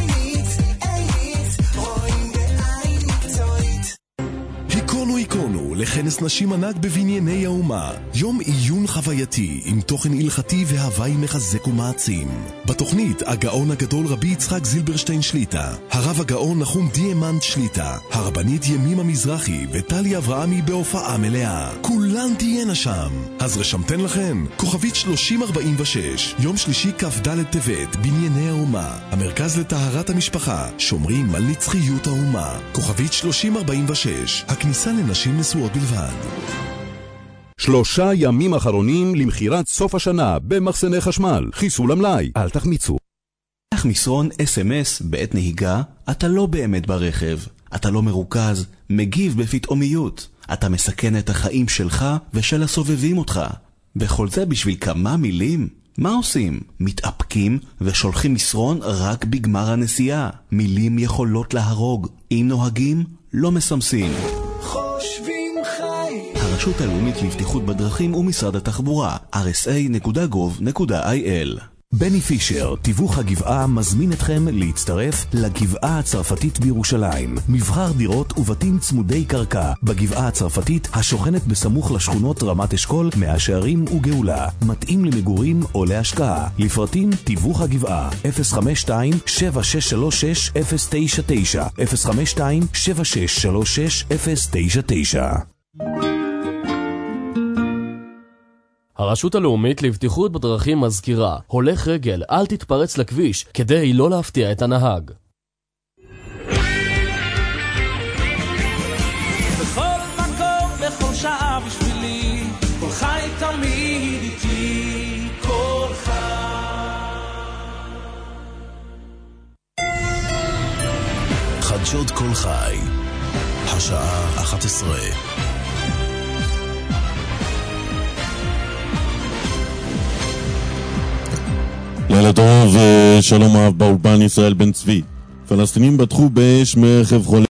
היכונו היכונו לכנס נשים ענק בבנייני האומה, יום עיון חווייתי עם תוכן הלכתי והוואי מחזק ומעצים. בתוכנית הגאון הגדול רבי יצחק זילברשטיין שליטה, הרב הגאון נחום דיאמנט שליטה, הרבנית ימימה מזרחי וטלי אברהמי בהופעה מלאה. כולן תהיינה שם, אז רשמתן לכן כוכבית שלושים ארבעים ושש, יום שלישי כ"ד טבת, בנייני האומה, המרכז לטהרת המשפחה, שומרים על נצחיות האומה. כוכבית שלושים ארבעים ושש, הכניסה לנשים נשואות בלבד. שלושה ימים אחרונים למחירת סוף השנה במחסני חשמל. חיסול המלאי, אל תחמיצו. אך מסרון אס אם אס בעת נהיגה, אתה לא באמת ברכב. אתה לא מרוכז, מגיב בפתאומיות. אתה מסכן את החיים שלך ושל הסובבים אותך. וכל זה בשביל כמה מילים? מה עושים? מתאפקים ושולחים מסרון רק בגמר הנסיעה. מילים יכולות להרוג. אם נוהגים, לא מסמסים. חושבים חיים. הרשות הלאומית לבטיחות בדרכים ומשרד התחבורה, אר אס איי נקודה גוב נקודה איי אל. בני פישר, תיווך הגבעה, מזמין אתכם להצטרף לגבעה הצרפתית בירושלים. מבחר דירות ובתים צמודי קרקע בגבעה הצרפתית השוכנת בסמוך לשכונות רמת אשכול, מאה שערים וגאולה. מתאים למגורים או להשקעה. לפרטים תיווך הגבעה אפס חמש שתיים שבע שש שלוש שש אפס תשע תשע אפס חמש שתיים שבע שש שלוש שש אפס תשע תשע. הרשות הלאומית לבטיחות בדרכים מזכירה, הולך רגל, אל תתפרץ לכביש כדי לא להפתיע את הנהג. בכל מקום, בכל שעה בשבילי, כל חי תמיד איתי, כל חי. חדשות כל חי, השעה אחת עשרה. לילה טוב, שלום אהב באולפן ישראל בן צבי. פלסטינים בטחו באש מרכב חולה